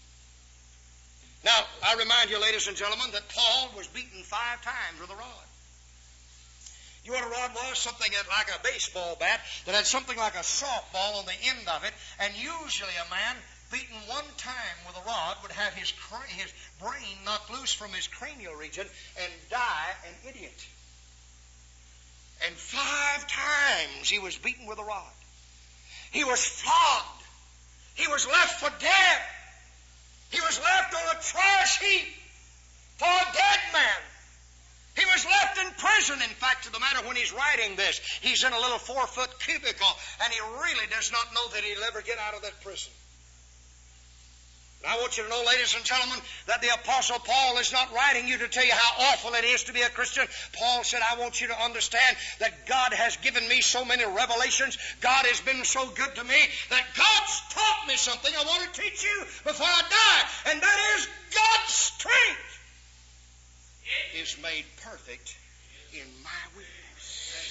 Now, I remind you, ladies and gentlemen, that Paul was beaten five times with a rod. You know what a rod was? Something like a baseball bat that had something like a softball on the end of it. And usually a man beaten one time with a rod would have his cra- his brain knocked loose from his cranial region and die an idiot. And five times he was beaten with a rod. He was flogged. He was left for dead. He was left on a trash heap for a dead man. He was left in prison. In fact, to the matter, when he's writing this, he's in a little four-foot cubicle, and he really does not know that he'll ever get out of that prison. And I want you to know, ladies and gentlemen, that the Apostle Paul is not writing you to tell you how awful it is to be a Christian. Paul said, I want you to understand that God has given me so many revelations. God has been so good to me that God's taught me something I want to teach you before I die, and that is God's strength is made perfect in my weakness.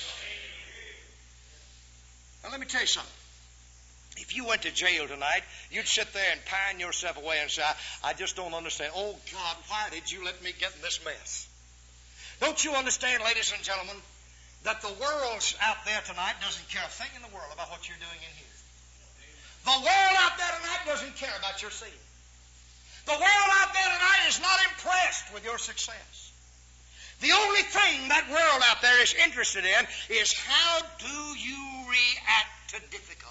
Now let me tell you something. If you went to jail tonight, you'd sit there and pine yourself away and say, I, I just don't understand. Oh, God, why did you let me get in this mess? Don't you understand, ladies and gentlemen, that the world's out there tonight doesn't care a thing in the world about what you're doing in here. The world out there tonight doesn't care about your seeing. The world out there tonight is not impressed with your success. The only thing that world out there is interested in is how do you react to difficulty?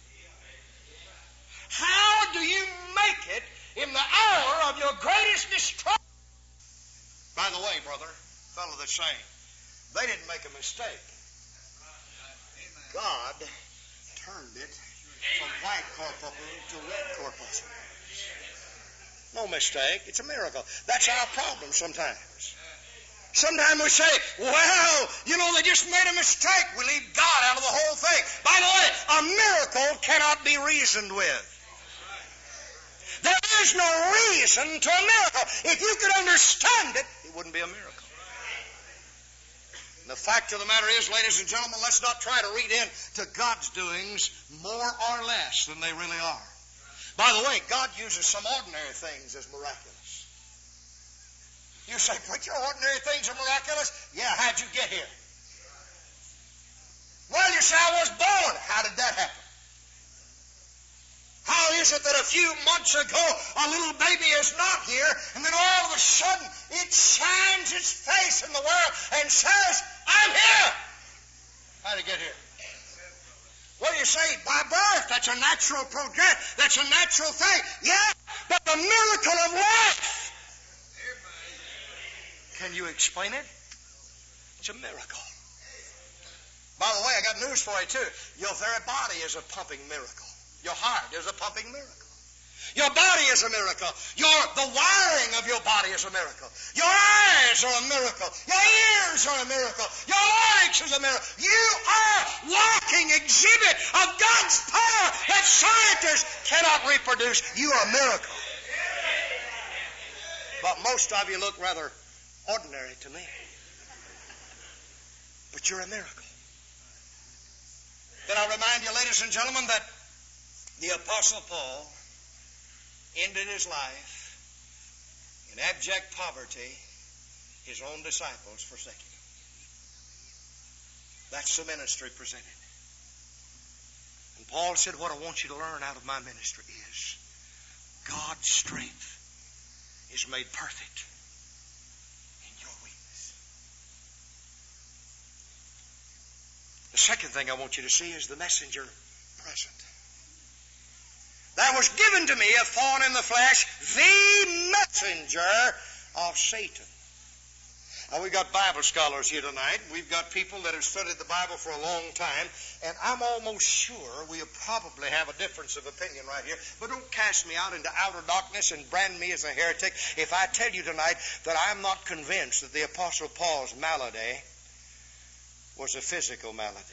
How do you make it in the hour of your greatest distress? By the way, brother, fellow that's saying, they didn't make a mistake. God turned it from white corporal to red corporal. No mistake. It's a miracle. That's our problem sometimes. Sometimes we say, well, you know, they just made a mistake. We leave God out of the whole thing. By the way, a miracle cannot be reasoned with. There is no reason to a miracle. If you could understand it, it wouldn't be a miracle. And the fact of the matter is, ladies and gentlemen, let's not try to read into God's doings more or less than they really are. By the way, God uses some ordinary things as miraculous. You say, preacher, ordinary things are miraculous? Yeah, how'd you get here? Well, you say, I was born. How did that happen? How is it that a few months ago a little baby is not here, and then all of a sudden it shines its face in the world and says, I'm here? How did it get here? What do you say? By birth. That's a natural progress. That's a natural thing. Yeah, but the miracle of life. Can you explain it? It's a miracle. By the way, I got news for you, too. Your very body is a pumping miracle. Your heart is a pumping miracle. Your body is a miracle. Your, the wiring of your body is a miracle. Your eyes are a miracle. Your ears are a miracle. Your legs is a miracle. You are walking exhibit of God's power that scientists cannot reproduce. You are a miracle. But most of you look rather ordinary to me. But you're a miracle. Then I remind you, ladies and gentlemen, that the Apostle Paul ended his life in abject poverty, his own disciples forsaking him. That's the ministry presented. And Paul said, what I want you to learn out of my ministry is God's strength is made perfect in your weakness. The second thing I want you to see is the messenger present. That was given to me, a thorn in the flesh, the messenger of Satan. Now, we've got Bible scholars here tonight. We've got people that have studied the Bible for a long time, and I'm almost sure we'll probably have a difference of opinion right here. But don't cast me out into outer darkness and brand me as a heretic if I tell you tonight that I'm not convinced that the Apostle Paul's malady was a physical malady.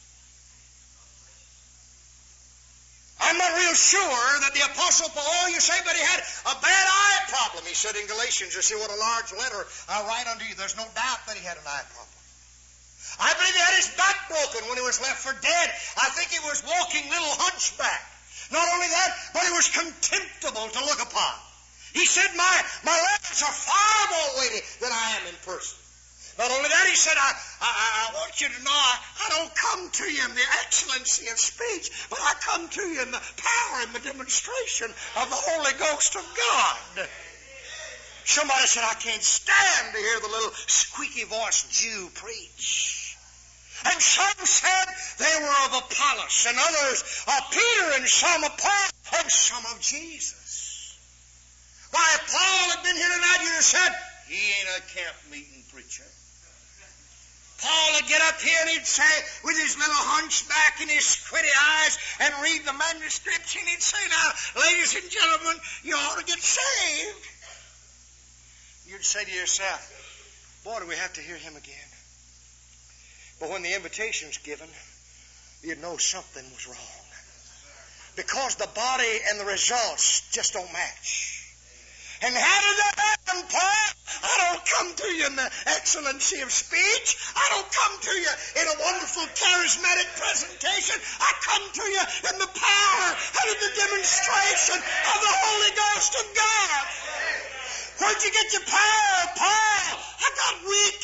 I'm not real sure that the Apostle Paul, oh, you say, but he had a bad eye problem. He said in Galatians, you see what a large letter I write unto you. There's no doubt that he had an eye problem. I believe he had his back broken when he was left for dead. I think he was walking little hunchback. Not only that, but he was contemptible to look upon. He said, my, my legs are far more weighty than I am in person. Not only that, he said, I, I, I want you to know I, I don't come to you in the excellency of speech, but I come to you in the power and the demonstration of the Holy Ghost of God. Somebody said, I can't stand to hear the little squeaky-voiced Jew preach. And some said they were of Apollos, and others of Peter, and some of Paul, and some of Jesus. Why, if Paul had been here tonight, you'd have said, he ain't a camp meeting preacher. Paul would get up here and he'd say, with his little hunchback and his squinty eyes, and read the manuscripts, and he'd say, now, ladies and gentlemen, you ought to get saved. You'd say to yourself, boy, do we have to hear him again. But when the invitation's given, you'd know something was wrong. Because the body and the results just don't match. And how did that happen, Paul? I don't come to you in the excellency of speech. I don't come to you in a wonderful charismatic presentation. I come to you in the power and in the demonstration of the Holy Ghost of God. Where'd you get your power, Paul? I got weak.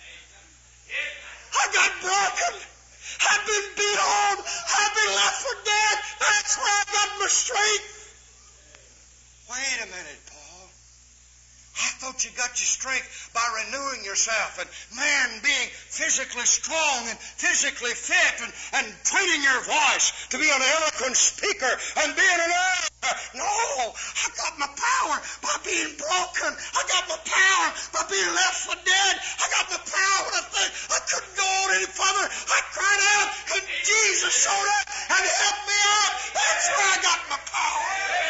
I got broken. I've been beat on. I've been left for dead. That's where I got my strength. Wait a minute, Paul. I thought you got your strength by renewing yourself and, man, being physically strong and physically fit and, and training your voice to be an eloquent speaker and being an orator. No, I got my power by being broken. I got my power by being left for dead. I got my power when I think I couldn't go on any further. I cried out and Jesus showed up and helped me out. That's where I got my power.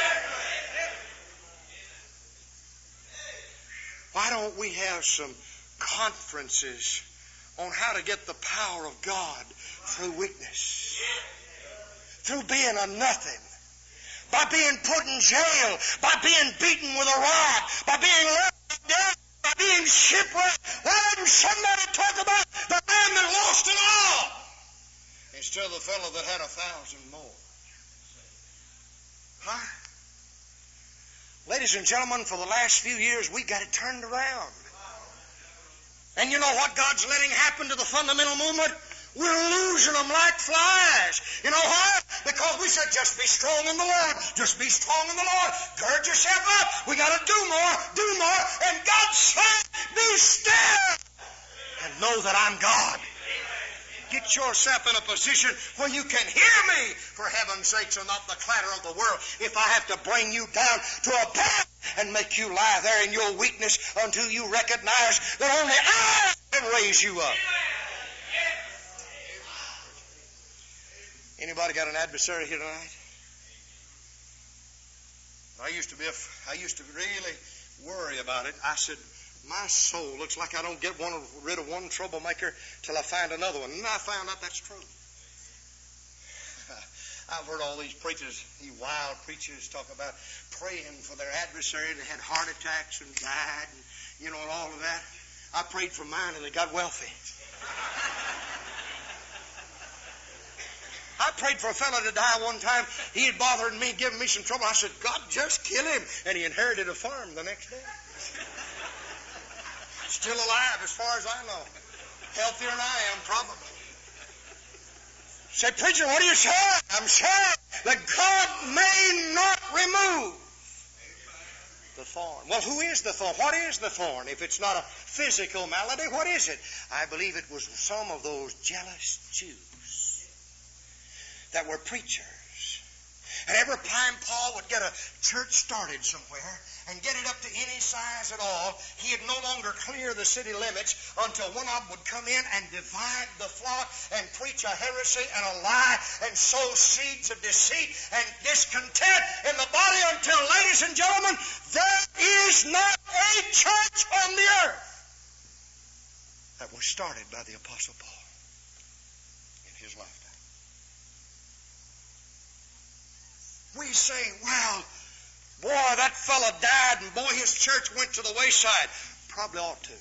Why don't we have some conferences on how to get the power of God through weakness, through being a nothing, by being put in jail, by being beaten with a rod, by being left to death, by being shipwrecked? Why doesn't somebody talk about the man that lost it all instead of the fellow that had a thousand more? Huh? Ladies and gentlemen, for the last few years, we got it turned around. And you know what God's letting happen to the fundamental movement? We're losing them like flies. You know why? Because we said, just be strong in the Lord. Just be strong in the Lord. Gird yourself up. We got to do more, do more. And God said, be still and know that I'm God. Get yourself in a position where you can hear me, for heaven's sakes, and not the clatter of the world. If I have to bring you down to a path and make you lie there in your weakness until you recognize that only I can raise you up. Anybody got an adversary here tonight? I used to be, a, I used to really worry about it. I said, my soul looks like I don't get one, rid of one troublemaker till I find another one. And I found out that's true. I've heard all these preachers, these wild preachers, talk about praying for their adversary that had heart attacks and died, and you know, and all of that. I prayed for mine and they got wealthy. I prayed for a fellow to die one time. He had bothered me, giving me some trouble. I said, God, just kill him. And he inherited a farm the next day. Still alive as far as I know. Healthier than I am, probably. Say, preacher, what are you saying? I'm saying that God may not remove the thorn. Well, who is the thorn? What is the thorn? If it's not a physical malady, what is it? I believe it was some of those jealous Jews that were preachers. And every time Paul would get a church started somewhere and get it up to any size at all, he'd no longer clear the city limits until one of them would come in and divide the flock and preach a heresy and a lie and sow seeds of deceit and discontent in the body until, ladies and gentlemen, there is not a church on the earth that was started by the Apostle Paul in his lifetime. We say, well, boy, that fella died and boy, his church went to the wayside. Probably ought to.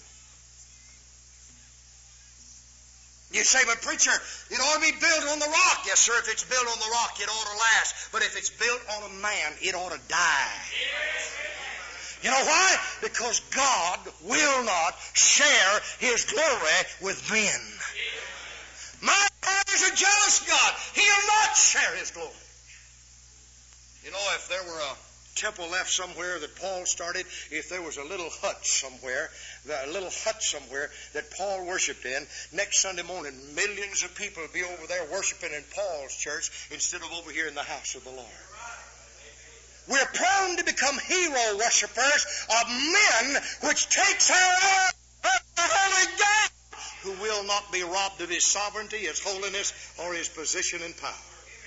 You say, but preacher, it ought to be built on the rock. Yes, sir, if it's built on the rock, it ought to last. But if it's built on a man, it ought to die. You know why? Because God will not share His glory with men. My God is a jealous God. He'll not share His glory. You know, if there were a temple left somewhere that Paul started, if there was a little hut somewhere, a little hut somewhere that Paul worshiped in, next Sunday morning, millions of people would be over there worshiping in Paul's church instead of over here in the house of the Lord. We're prone to become hero worshipers of men which takes our own holy God who will not be robbed of his sovereignty, his holiness, or his position and power.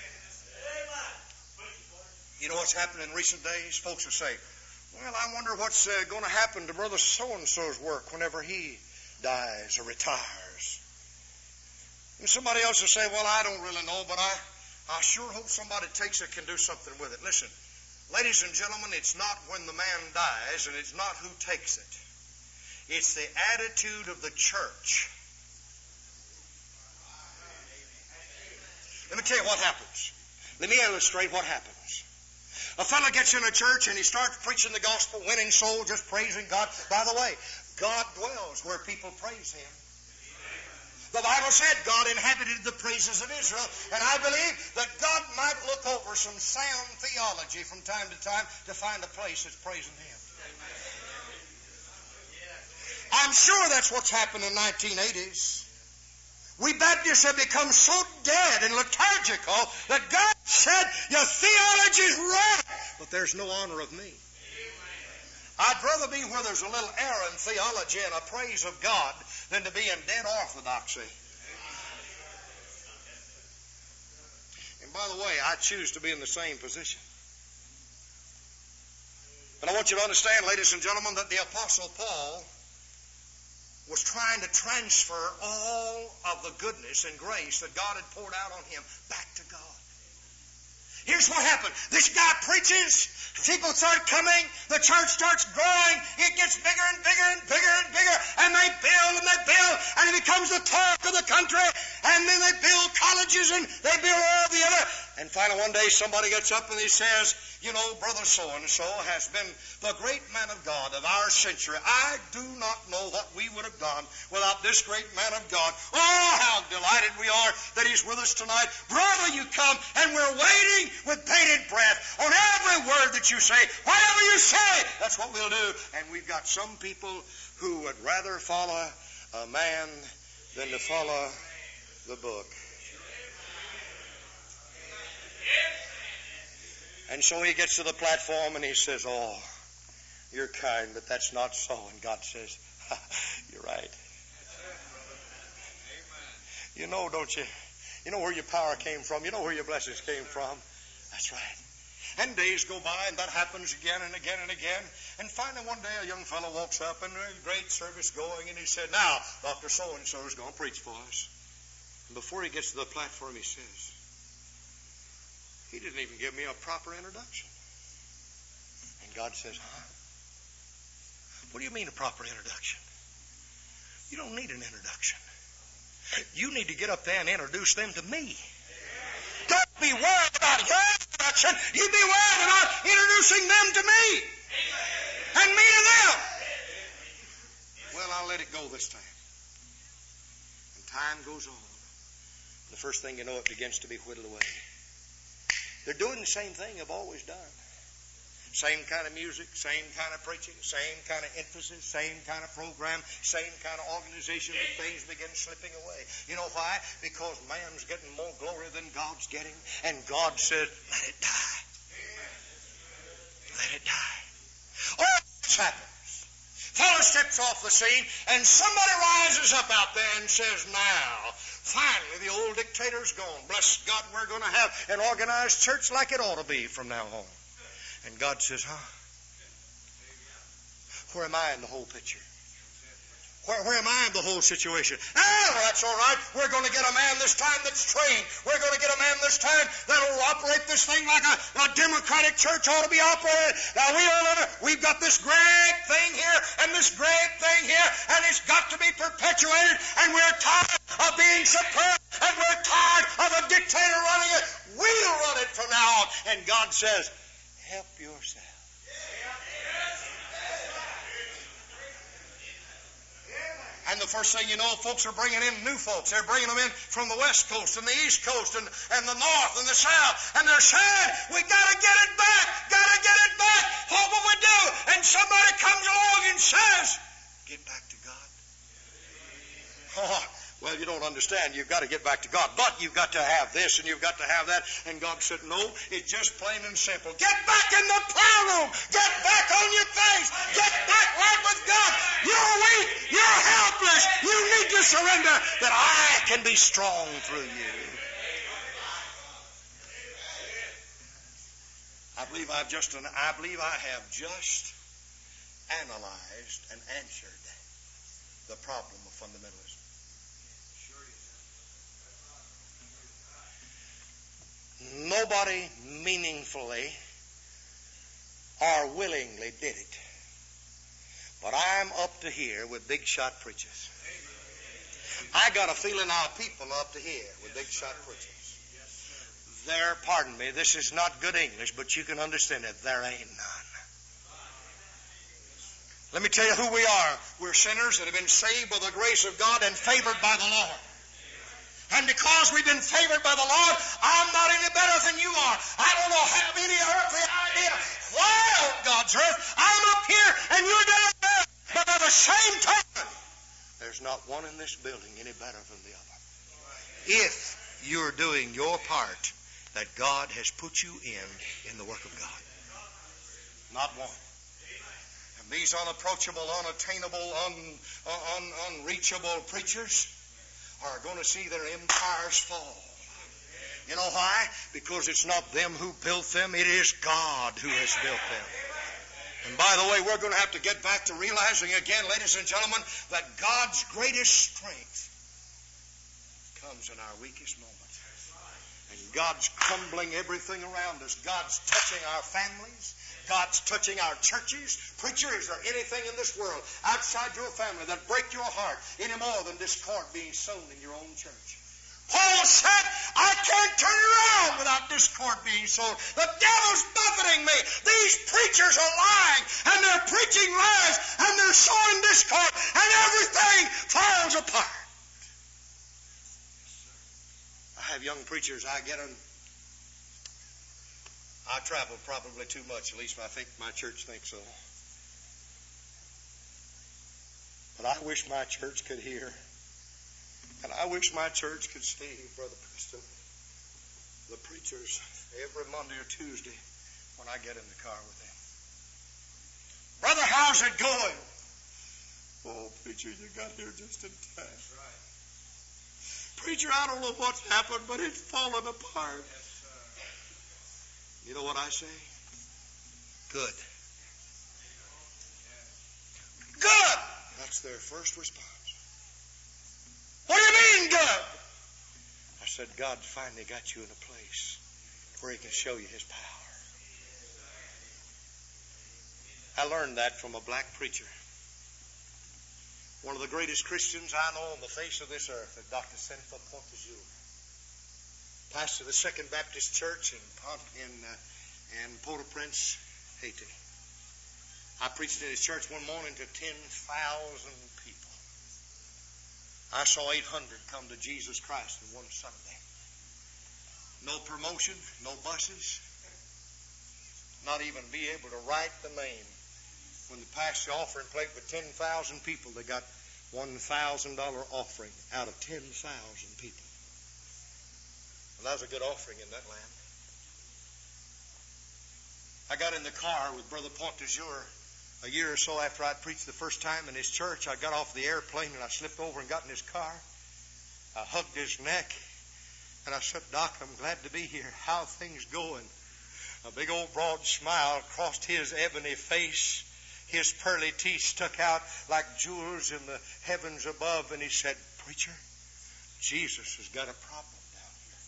You know what's happened in recent days? Folks will say, well, I wonder what's uh, going to happen to Brother So-and-so's work whenever he dies or retires. And somebody else will say, well, I don't really know, but I, I sure hope somebody takes it, can do something with it. Listen, ladies and gentlemen, it's not when the man dies, and it's not who takes it. It's the attitude of the church. Let me tell you what happens. Let me illustrate what happens. A fellow gets in a church and he starts preaching the gospel, winning souls, just praising God. By the way, God dwells where people praise Him. The Bible said God inhabited the praises of Israel, and I believe that God might look over some sound theology from time to time to find a place that's praising Him. I'm sure that's what's happened in nineteen eighties. We Baptists have become so dead and liturgical that God said, your theology's right, but there's no honor of me. I'd rather be where there's a little error in theology and a praise of God than to be in dead orthodoxy. And by the way, I choose to be in the same position. But I want you to understand, ladies and gentlemen, that the Apostle Paul was trying to transfer all of the goodness and grace that God had poured out on him back to God. Here's what happened. This guy preaches, people start coming, the church starts growing, it gets bigger and bigger and bigger and bigger, and they build and they build, and it becomes the talk of the country, and then they build colleges and they build all the other. And finally one day somebody gets up and he says, you know, Brother So-and-so has been the great man of God of our century. I do not know what we would have done without this great man of God. Oh, how delighted we are that he's with us tonight. Brother, you come, and we're waiting with bated breath on every word that you say. Whatever you say, that's what we'll do. And we've got some people who would rather follow a man than to follow the book. And so he gets to the platform and he says, oh, you're kind, but that's not so. And God says, you're right. You know, don't you? You know where your power came from. You know where your blessings came from. That's right. And days go by, and that happens again and again and again. And finally one day a young fellow walks up, and there's a great service going, and he said, now, Doctor So-and-so is going to preach for us. And before he gets to the platform, he says, he didn't even give me a proper introduction. And God says, huh? What do you mean a proper introduction? You don't need an introduction. You need to get up there and introduce them to me. Don't be worried about your introduction. You be worried about introducing them to me. And me to them. Well, I'll let it go this time. And time goes on. The first thing you know, it begins to be whittled away. They're doing the same thing they've always done. Same kind of music, same kind of preaching, same kind of emphasis, same kind of program, same kind of organization, but things begin slipping away. You know why? Because man's getting more glory than God's getting, and God says, let it die. Let it die. Oh, this happens. Fellow steps off the scene, and somebody rises up out there and says, now, finally, the old dictator's gone. Bless God, we're going to have an organized church like it ought to be from now on. And God says, huh? Where am I in the whole picture? Where, where am I in the whole situation? Oh, that's all right. We're going to get a man this time that's trained. We're going to get a man this time that'll operate this thing like a, a democratic church ought to be operated. Now, we all, we've got this great thing here and this great thing here, and it's got to be perpetuated, and we're tired of being superb, and we're tired of a dictator running it. We'll run it from now on. And God says, help yourself. And the first thing you know, folks are bringing in new folks. They're bringing them in from the West Coast and the East Coast and, and the North and the South. And they're saying, we got to get it back. Got to get it back. What will we do? And somebody comes along and says, get back to God. Oh, Well, you don't understand. You've got to get back to God. But you've got to have this and you've got to have that. And God said, no, it's just plain and simple. Get back in the plow room. Get back on your face. Get back right with God. You're weak. You're helpless. You need to surrender that I can be strong through you. I believe I've just, I believe I have just analyzed and answered the problem of fundamentalism. Nobody meaningfully or willingly did it. But I'm up to here with big shot preachers. I got a feeling our people are up to here with big shot preachers. There, pardon me, this is not good English, but you can understand it. There ain't none. Let me tell you who we are. We're sinners that have been saved by the grace of God and favored by the Lord. And because we've been favored by the Lord, I'm not any better than you are. I don't know, have any earthly idea why on God's earth I'm up here and you're down there. But at the same time, there's not one in this building any better than the other. If you're doing your part that God has put you in, in the work of God. Not one. And these unapproachable, unattainable, un, un, unreachable preachers are going to see their empires fall. You know why? Because it's not them who built them, it is God who has built them. And by the way, we're going to have to get back to realizing again, ladies and gentlemen, that God's greatest strength comes in our weakest moments. And God's crumbling everything around us. God's touching our families. God's touching our churches. Preacher, is there anything in this world outside your family that break your heart any more than discord being sown in your own church? Paul said, I can't turn around without discord being sown. The devil's buffeting me. These preachers are lying, and they're preaching lies, and they're sowing discord, and everything falls apart. I have young preachers. I get them. I travel probably too much. At least I think my church thinks so. But I wish my church could hear. And I wish my church could see, Brother Preston, the preachers every Monday or Tuesday when I get in the car with them. Brother, how's it going? Oh, preacher, you got here just in time. That's right. Preacher, I don't know what's happened, but it's fallen apart. Yes, sir. You know what I say? Good. Good! That's their first response. What do you mean, good? I said, God finally got you in a place where He can show you His power. I learned that from a black preacher. One of the greatest Christians I know on the face of this earth, Doctor Seneca Pontezur, pastor of the Second Baptist Church in, in, uh, in Port-au-Prince, Haiti. I preached in his church one morning to ten thousand people. I saw eight hundred come to Jesus Christ in one Sunday. No promotion, no buses, not even be able to write the name. When they passed the offering plate with ten thousand people, they got one thousand dollars offering out of ten thousand people. Well, that was a good offering in that land. I got in the car with Brother Pontezur a year or so after I'd preached the first time in his church. I got off the airplane and I slipped over and got in his car. I hugged his neck and I said, Doc, I'm glad to be here. How are things going? A big old broad smile crossed his ebony face. His pearly teeth stuck out like jewels in the heavens above. And he said, Preacher, Jesus has got a problem down here.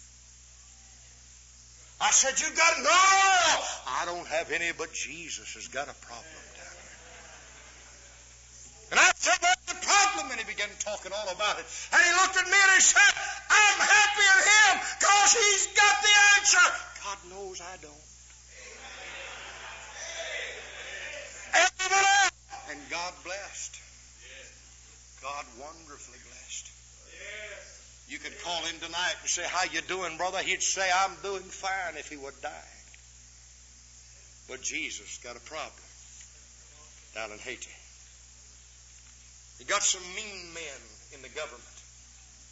I said, You got no. I don't have any, but Jesus has got a problem down here. And I said, That's the problem. And he began talking all about it. And he looked at me and he said, I'm happy in Him because He's got the answer. God knows I don't. And God blessed. God wonderfully blessed. You could call him tonight and say, How you doing, brother? He'd say, I'm doing fine if he would die. But Jesus got a problem down in Haiti. He got some mean men in the government.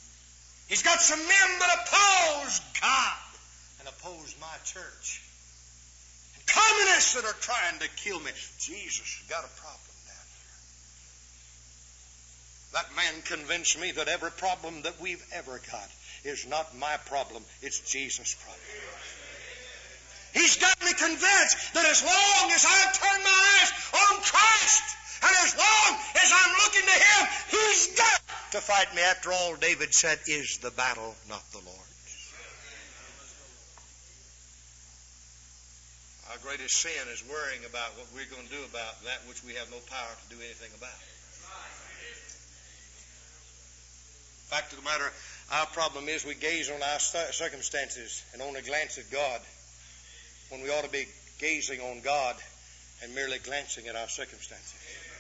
He's got some men that oppose God and oppose my church. And communists that are trying to kill me. Jesus has got a problem down here. That man convinced me that every problem that we've ever got is not my problem, it's Jesus' problem. He's got me convinced that as long as I turn my eyes on Christ, and as long as I'm looking to Him, He's got to fight me. After all, David said, is the battle not the Lord's? Our greatest sin is worrying about what we're going to do about that which we have no power to do anything about. Fact of the matter, our problem is we gaze on our circumstances and only glance at God, when we ought to be gazing on God and merely glancing at our circumstances.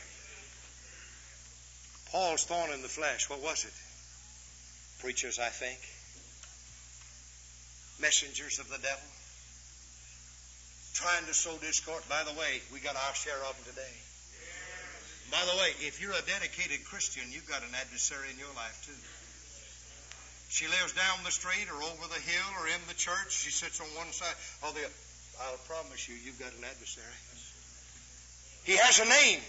Paul's thorn in the flesh, what was it? Preachers, I think. Messengers of the devil. Trying to sow discord. By the way, we got our share of them today. By the way, if you're a dedicated Christian, you've got an adversary in your life too. She lives down the street or over the hill or in the church. She sits on one side or the other. I'll promise you, you've got an adversary. He has a name.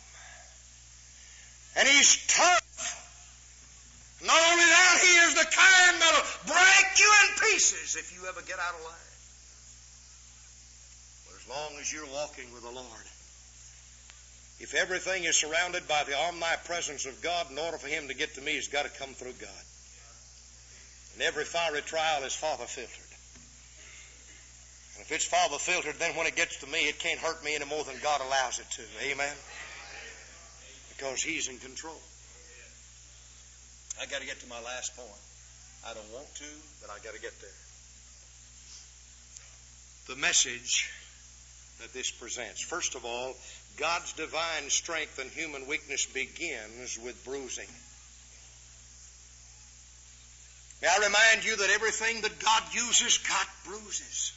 And he's tough. Not only that, he is the kind that'll break you in pieces if you ever get out of line. But as long as you're walking with the Lord, if everything is surrounded by the omnipresence of God, in order for Him to get to me, He's got to come through God. And every fiery trial is Father filtered. And if it's Father filtered, then when it gets to me, it can't hurt me any more than God allows it to. Amen? Because He's in control. I got to get to my last point. I don't want to, but I got to get there. The message that this presents. First of all, God's divine strength and human weakness begins with bruising. May I remind you that everything that God uses, God bruises.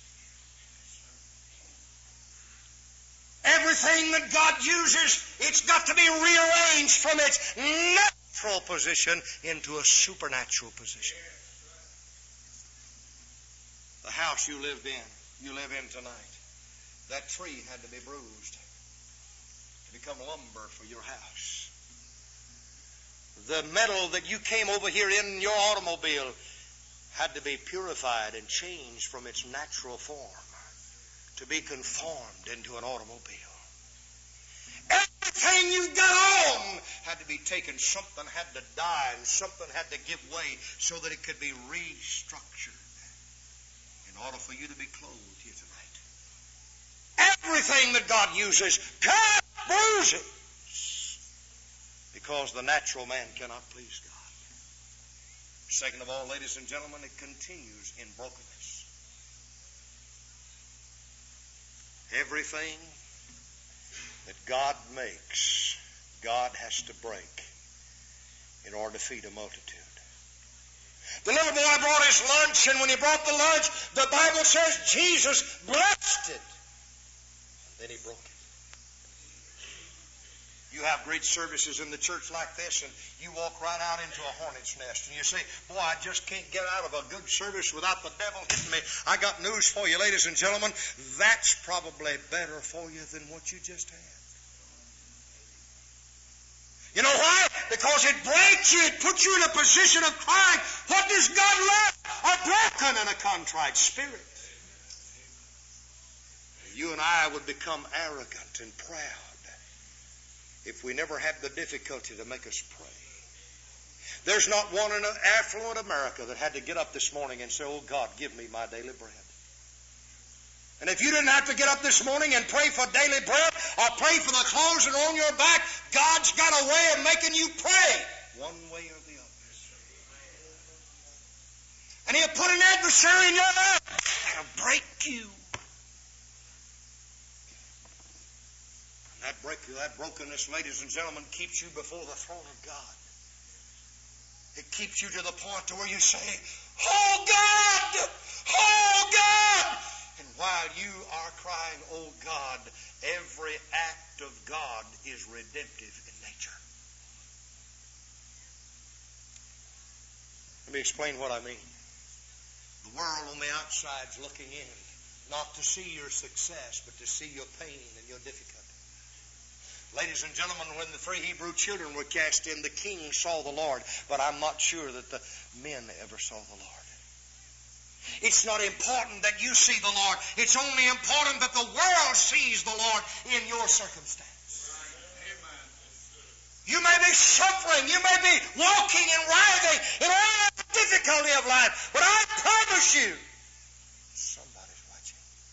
Everything that God uses, it's got to be rearranged from its natural position into a supernatural position. The house you lived in, you live in tonight, that tree had to be bruised to become lumber for your house. The metal that you came over here in your automobile had to be purified and changed from its natural form to be conformed into an automobile. Everything you got on had to be taken. Something had to die and something had to give way so that it could be restructured in order for you to be clothed here tonight. Everything that God uses, God bruises, because the natural man cannot please God. Second of all, ladies and gentlemen, it continues in brokenness. Everything that God makes, God has to break in order to feed a multitude. The little boy brought his lunch, and when he brought the lunch, the Bible says Jesus blessed it. And then He broke it. You have great services in the church like this, and you walk right out into a hornet's nest, and you say, boy, I just can't get out of a good service without the devil hitting me. I got news for you, ladies and gentlemen. That's probably better for you than what you just had. You know why? Because it breaks you. It puts you in a position of crying. What does God love? A broken and a contrite spirit. You and I would become arrogant and proud if we never had the difficulty to make us pray. There's not one in affluent America that had to get up this morning and say, oh God, give me my daily bread. And if you didn't have to get up this morning and pray for daily bread or pray for the clothes that are on your back, God's got a way of making you pray one way or the other. And He'll put an adversary in your life that'll break you. That break, that brokenness, ladies and gentlemen, keeps you before the throne of God. It keeps you to the point to where you say, oh God! Oh God! And while you are crying, oh God, every act of God is redemptive in nature. Let me explain what I mean. The world on the outside is looking in, not to see your success, but to see your pain and your difficulty. Ladies and gentlemen, when the three Hebrew children were cast in, the king saw the Lord, but I'm not sure that the men ever saw the Lord. It's not important that you see the Lord. It's only important that the world sees the Lord in your circumstance. You may be suffering. You may be walking and writhing in all the difficulty of life, but I promise you, somebody's watching.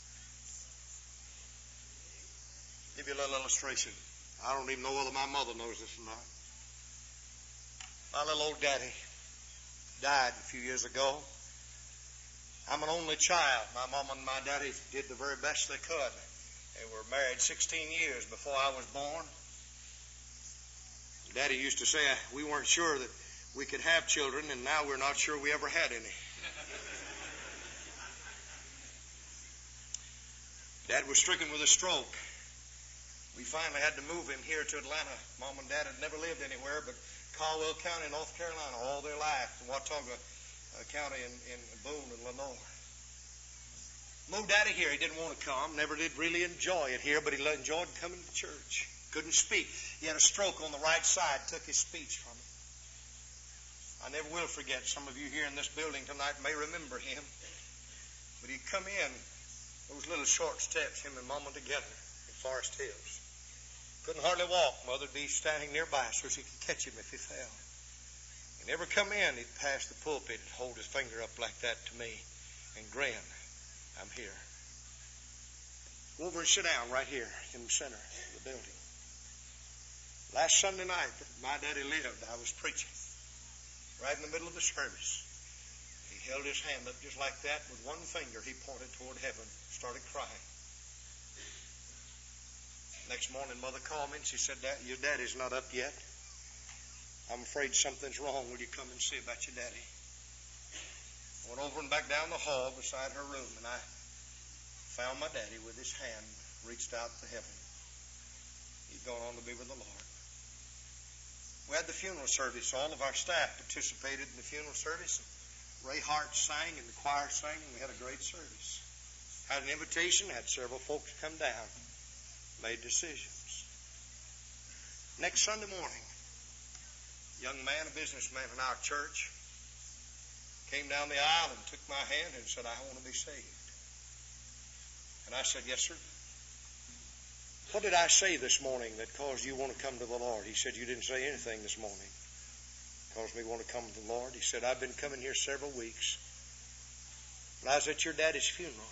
I'll give you a little illustration. I don't even know whether my mother knows this or not. My little old daddy died a few years ago. I'm an only child. My mom and my daddy did the very best they could. They were married sixteen years before I was born. Daddy used to say we weren't sure that we could have children, and now we're not sure we ever had any. Dad was stricken with a stroke. We finally had to move him here to Atlanta. Mom and Dad had never lived anywhere but Caldwell County, North Carolina, all their life, in Watauga uh, County in, in Boone and Lenore. Moved out of here. He didn't want to come. Never did really enjoy it here, but he enjoyed coming to church. Couldn't speak. He had a stroke on the right side, took his speech from him. I never will forget. Some of you here in this building tonight may remember him. But he'd come in those little short steps, him and Mama together in Forest Hills. Couldn't hardly walk. Mother'd be standing nearby so she could catch him if he fell. He'd never come in. He'd pass the pulpit and hold his finger up like that to me and grin. I'm here. Go over and sit down right here in the center of the building. Last Sunday night that my daddy lived, I was preaching. Right in the middle of the service. He held his hand up just like that. With one finger, he pointed toward heaven, started crying. Next morning, Mother called me and she said, Dad, your daddy's not up yet. I'm afraid something's wrong. Will you come and see about your daddy? I went over and back down the hall beside her room, and I found my daddy with his hand reached out to heaven. He'd gone on to be with the Lord. We had the funeral service. All of our staff participated in the funeral service. Ray Hart sang and the choir sang, and we had a great service. Had an invitation, had several folks come down, made decisions. Next Sunday morning, a young man, a businessman in our church, came down the aisle and took my hand and said, I want to be saved. And I said, yes, sir. What did I say this morning that caused you want to come to the Lord? He said, you didn't say anything this morning. Caused me want to come to the Lord. He said, I've been coming here several weeks. And I was at your daddy's funeral.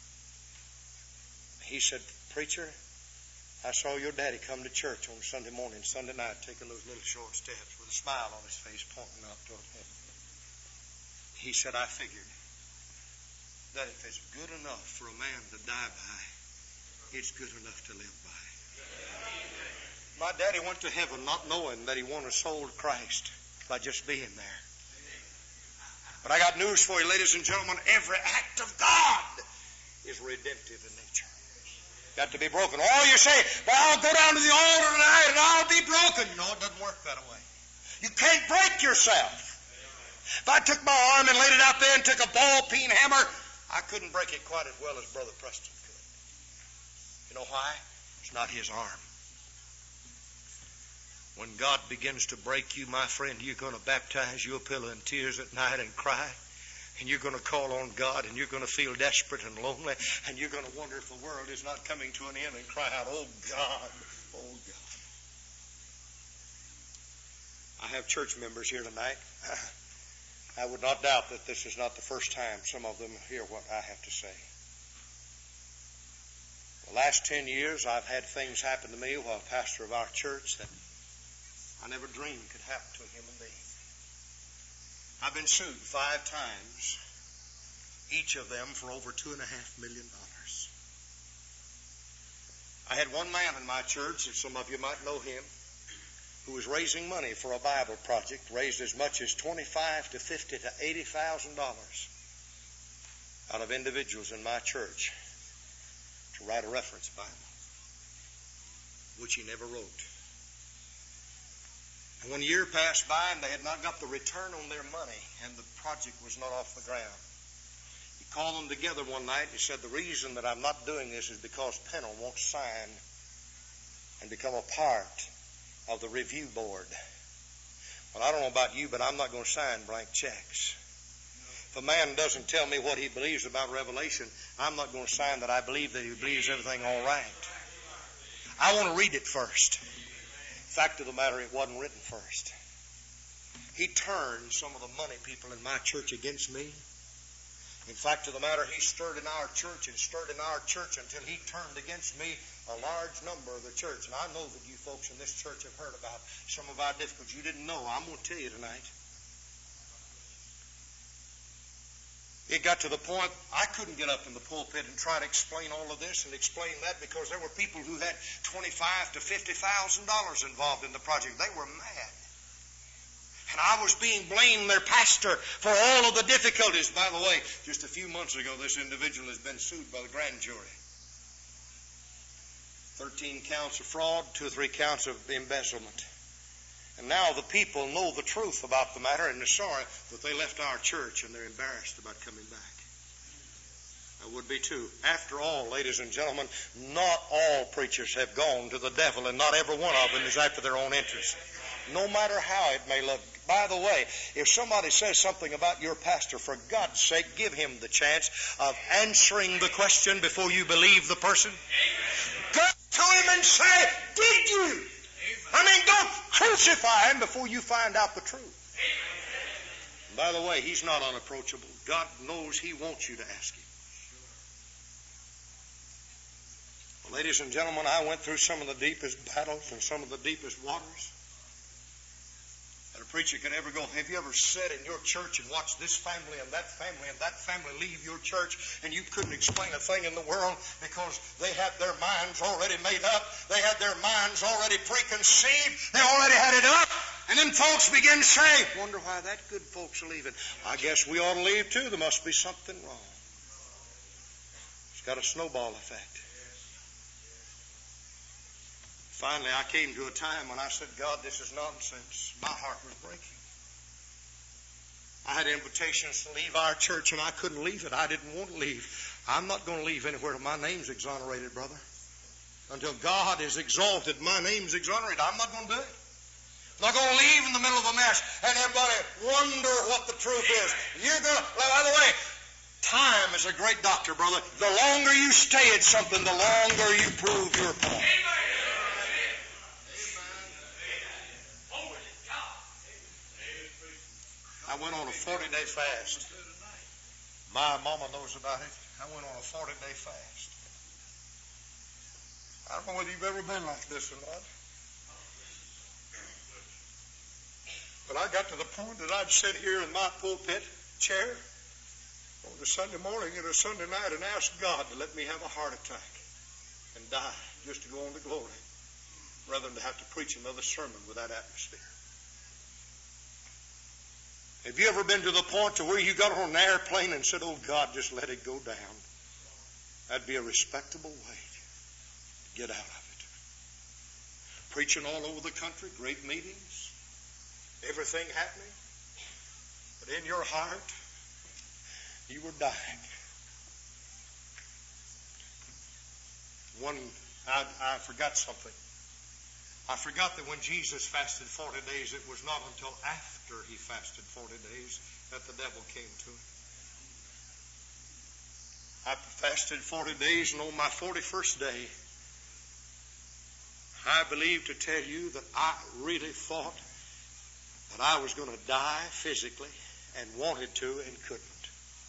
He said, preacher, I saw your daddy come to church on Sunday morning, Sunday night, taking those little short steps with a smile on his face, pointing up toward heaven. He said, I figured that if it's good enough for a man to die by, it's good enough to live by. My daddy went to heaven not knowing that he won a soul to Christ by just being there. But I got news for you, ladies and gentlemen. Every act of God is redemptive in nature. Got to be broken. Oh, you say, well, I'll go down to the altar tonight and I'll be broken. No, it doesn't work that way. You can't break yourself. If I took my arm and laid it out there and took a ball-peen hammer, I couldn't break it quite as well as Brother Preston could. You know why? It's not his arm. When God begins to break you, my friend, you're going to baptize your pillow in tears at night and cry. And you're going to call on God, and you're going to feel desperate and lonely, and you're going to wonder if the world is not coming to an end and cry out, oh God, oh God. I have church members here tonight. I would not doubt that this is not the first time some of them hear what I have to say. The last ten years, I've had things happen to me while pastor of our church that I never dreamed could happen to a human being. I've been sued five times, each of them for over two and a half million dollars. I had one man in my church, and some of you might know him, who was raising money for a Bible project, raised as much as twenty-five to fifty to eighty thousand dollars out of individuals in my church to write a reference Bible, which he never wrote. One year passed by and they had not got the return on their money, and the project was not off the ground. He called them together one night and he said, the reason that I'm not doing this is because Pennell won't sign and become a part of the review board. Well, I don't know about you, but I'm not going to sign blank checks. If a man doesn't tell me what he believes about Revelation, I'm not going to sign that I believe that he believes everything all right. I want to read it first. Fact of the matter, it wasn't written first. He turned some of the money people in my church against me. In fact of the matter, he stirred in our church and stirred in our church until he turned against me a large number of the church. And I know that you folks in this church have heard about some of our difficulties. You didn't know. I'm going to tell you tonight. It got to the point I couldn't get up in the pulpit and try to explain all of this and explain that, because there were people who had twenty-five to fifty thousand dollars involved in the project. They were mad. And I was being blamed, their pastor, for all of the difficulties. By the way, just a few months ago, this individual has been sued by the grand jury. Thirteen counts of fraud, two or three counts of embezzlement. And now the people know the truth about the matter, and they're sorry that they left our church, and they're embarrassed about coming back. I would be too. After all, ladies and gentlemen, not all preachers have gone to the devil, and not every one of them is after their own interest. No matter how it may look. By the way, if somebody says something about your pastor, for God's sake, give him the chance of answering the question before you believe the person. Go to him and say, did you? I mean, don't crucify him before you find out the truth. And by the way, he's not unapproachable. God knows he wants you to ask him. Well, ladies and gentlemen, I went through some of the deepest battles and some of the deepest waters that a preacher could ever go. Have you ever sat in your church and watched this family and that family and that family leave your church, and you couldn't explain a thing in the world because they had their minds already made up, they had their minds already preconceived, they already had it up, and then folks begin to say, wonder why that good folks are leaving. I guess we ought to leave too. There must be something wrong. It's got a snowball effect. Finally, I came to a time when I said, God, this is nonsense. My heart was breaking. I had invitations to leave our church, and I couldn't leave it. I didn't want to leave. I'm not going to leave anywhere till my name's exonerated, brother. Until God is exalted, my name's exonerated. I'm not going to do it. I'm not going to leave in the middle of a mess and everybody wonder what the truth is. You're going to, by the way, time is a great doctor, brother. The longer you stay at something, the longer you prove your point. I went on a forty-day fast. My mama knows about it. I went on a forty-day fast. I don't know whether you've ever been like this or not. But I got to the point that I'd sit here in my pulpit chair on a Sunday morning and a Sunday night and ask God to let me have a heart attack and die just to go on to glory, rather than to have to preach another sermon with that atmosphere. Have you ever been to the point to where you got on an airplane and said, oh, God, just let it go down? That'd be a respectable way to get out of it. Preaching all over the country, great meetings, everything happening. But in your heart, you were dying. One, I, I forgot something. I forgot that when Jesus fasted forty days, it was not until after he fasted forty days that the devil came to him. I fasted forty days, and on my forty-first day, I believe to tell you that I really thought that I was going to die physically and wanted to and couldn't.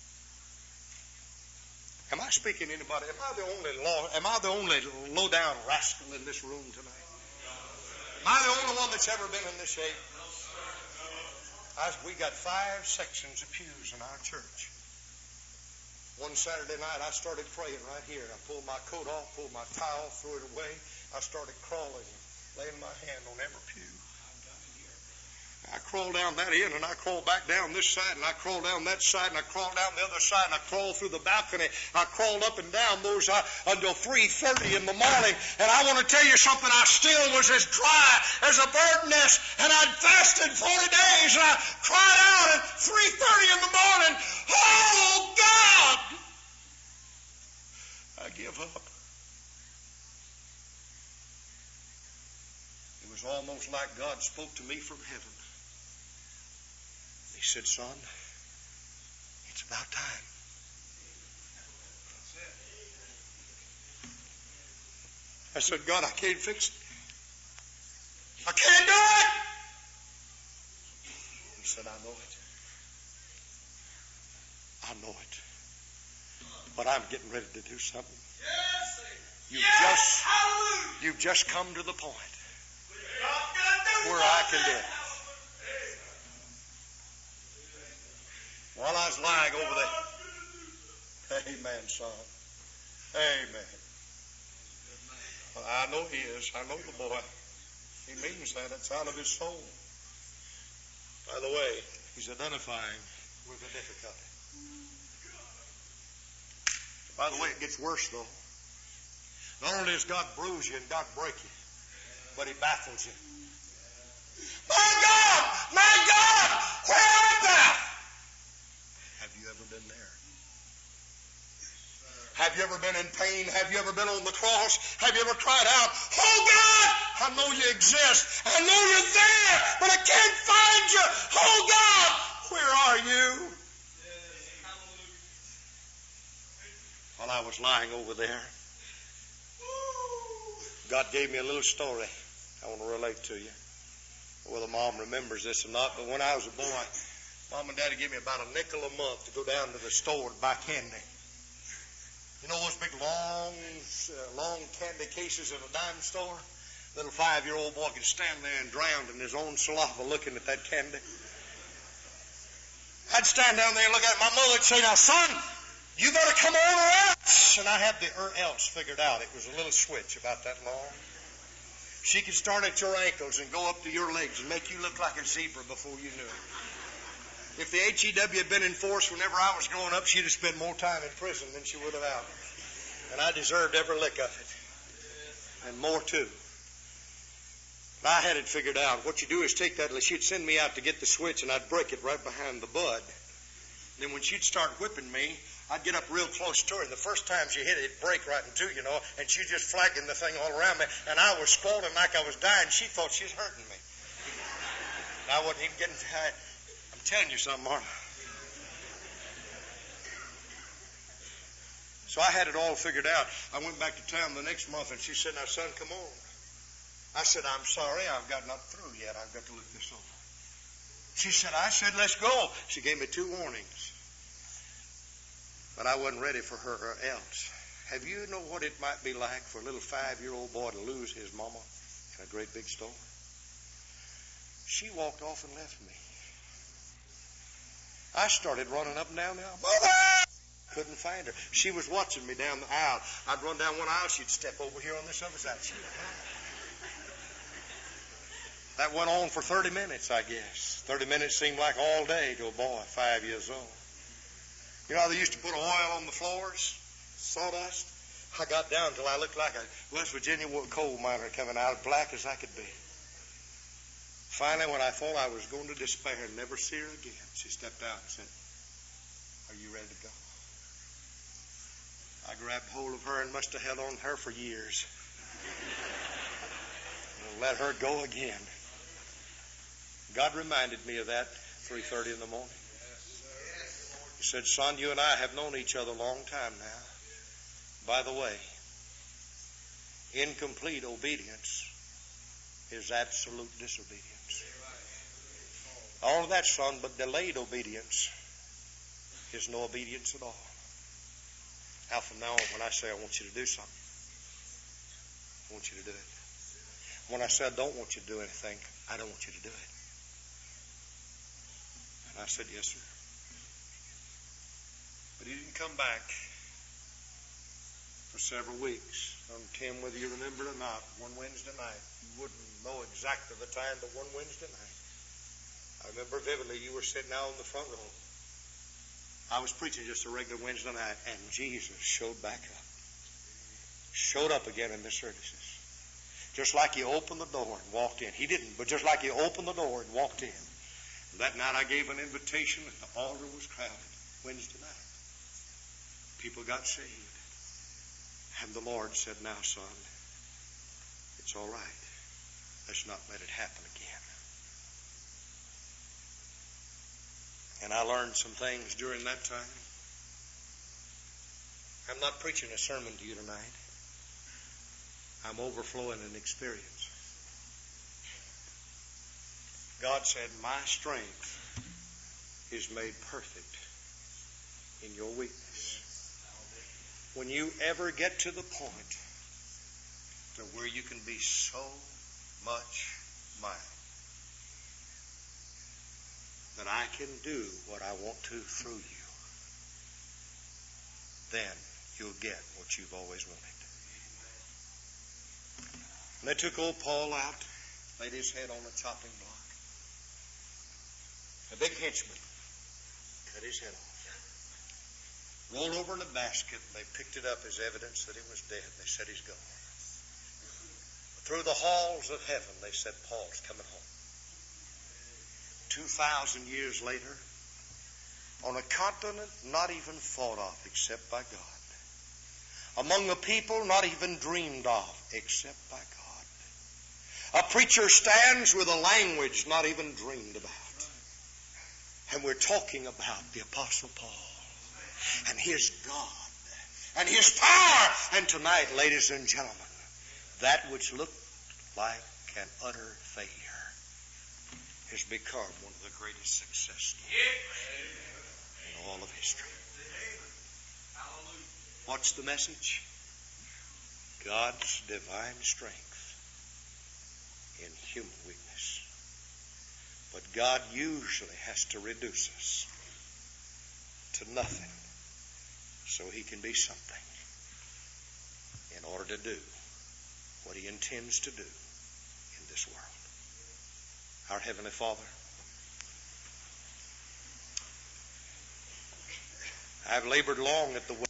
Am I speaking to anybody? Am I the only law, am I the only low-down rascal in this room tonight? Am I the only one that's ever been in this shape? I, we got five sections of pews in our church. One Saturday night, I started praying right here. I pulled my coat off, pulled my towel, threw it away. I started crawling, laying my hand on every pew. I crawled down that end, and I crawled back down this side, and I crawled down that side, and I crawled down the other side, and I crawled through the balcony. I crawled up and down those uh, until three thirty in the morning. And I want to tell you something, I still was as dry as a bird nest, and I'd fasted forty days, and I cried out at three thirty in the morning, "Oh, God, I give up." It was almost like God spoke to me from heaven. He said, "Son, it's about time." I said, "God, I can't fix it. I can't do it." He said, "I know it. I know it. But I'm getting ready to do something. You've just, you've just come to the point where I can do it." While I was lying over there, amen, son. Amen. Well, I know he is. I know the boy. He means that. It's out of his soul. By the way, he's identifying with the difficulty. By the way, it gets worse, though. Not only does God bruise you and God break you, but he baffles you. My God! My God! Where art thou? Have you ever been there? Have you ever been in pain? Have you ever been on the cross? Have you ever cried out, "Oh God, I know you exist. I know you're there, but I can't find you. Oh God, where are you?" While I was lying over there, God gave me a little story I want to relate to you. Whether Mom remembers this or not, but when I was a boy, Mom and Daddy gave me about a nickel a month to go down to the store to buy candy. You know those big long, uh, long candy cases in a dime store? Little five-year-old boy could stand there and drown in his own saliva looking at that candy. I'd stand down there and look at it. My mother would say, "Now, son, you better come on or else." And I had the or else figured out. It was a little switch about that long. She could start at your ankles and go up to your legs and make you look like a zebra before you knew it. If the H E W had been in force whenever I was growing up, she'd have spent more time in prison than she would have out. And I deserved every lick of it. And more too. But I had it figured out. What you do is take that, she'd send me out to get the switch, and I'd break it right behind the bud. And then when she'd start whipping me, I'd get up real close to her, and the first time she hit it, it'd break right in two, you know, and she's just flagging the thing all around me, and I was squalling like I was dying. She thought she was hurting me. And I wasn't even getting tired. I'm telling you something, Martha. So I had it all figured out. I went back to town the next month, and she said, "Now, son, come on." I said, "I'm sorry, I've got not through yet. I've got to look this over." She said, I said, "Let's go." She gave me two warnings. But I wasn't ready for her or else. Have you know what it might be like for a little five-year-old boy to lose his mama in a great big store? She walked off and left me. I started running up and down the aisle. Mother! Couldn't find her. She was watching me down the aisle. I'd run down one aisle, she'd step over here on this other side. She'd That went on for thirty minutes, I guess. thirty minutes seemed like all day to a boy five years old. You know how they used to put oil on the floors? Sawdust? I got down until I looked like a West Virginia coal miner coming out, as black as I could be. Finally, when I thought I was going to despair and never see her again, she stepped out and said, "Are you ready to go?" I grabbed hold of her and must have held on to her for years. And let her go again. God reminded me of that three thirty in the morning. He said, "Son, you and I have known each other a long time now. By the way, incomplete obedience is absolute disobedience. All of that, son, but delayed obedience is no obedience at all." Now, from now on, when I say I want you to do something, I want you to do it. When I say I don't want you to do anything, I don't want you to do it. And I said, "Yes, sir." But he didn't come back for several weeks. Um, Tim, whether you remember it or not, one Wednesday night, you wouldn't know exactly the time, but one Wednesday night, I remember vividly you were sitting out in the front row. I was preaching just a regular Wednesday night, and Jesus showed back up. Showed up again in the services. Just like he opened the door and walked in. He didn't, but just like he opened the door and walked in. And that night I gave an invitation, and the altar was crowded. Wednesday night. People got saved. And the Lord said, now, son, it's all right. Let's not let it happen again. And I learned some things during that time. I'm not preaching a sermon to you tonight. I'm overflowing in experience. God said, my strength is made perfect in your weakness. When you ever get to the point to where you can be so much mine that I can do what I want to through you, then you'll get what you've always wanted. And they took old Paul out, laid his head on the chopping block. A big henchman cut his head off. Rolled over in a basket, and they picked it up as evidence that he was dead. They said he's gone. Through the halls of heaven, they said Paul's coming home. Two thousand years later, on a continent not even thought of except by God, among a people not even dreamed of except by God, a preacher stands with a language not even dreamed about. And we're talking about the Apostle Paul and his God and his power. And tonight, ladies and gentlemen, that which looked like an utter failure has become one of the greatest success stories in all of history. What's the message? God's divine strength in human weakness. But God usually has to reduce us to nothing so he can be something in order to do what he intends to do in this world. Our Heavenly Father, I've labored long at the well.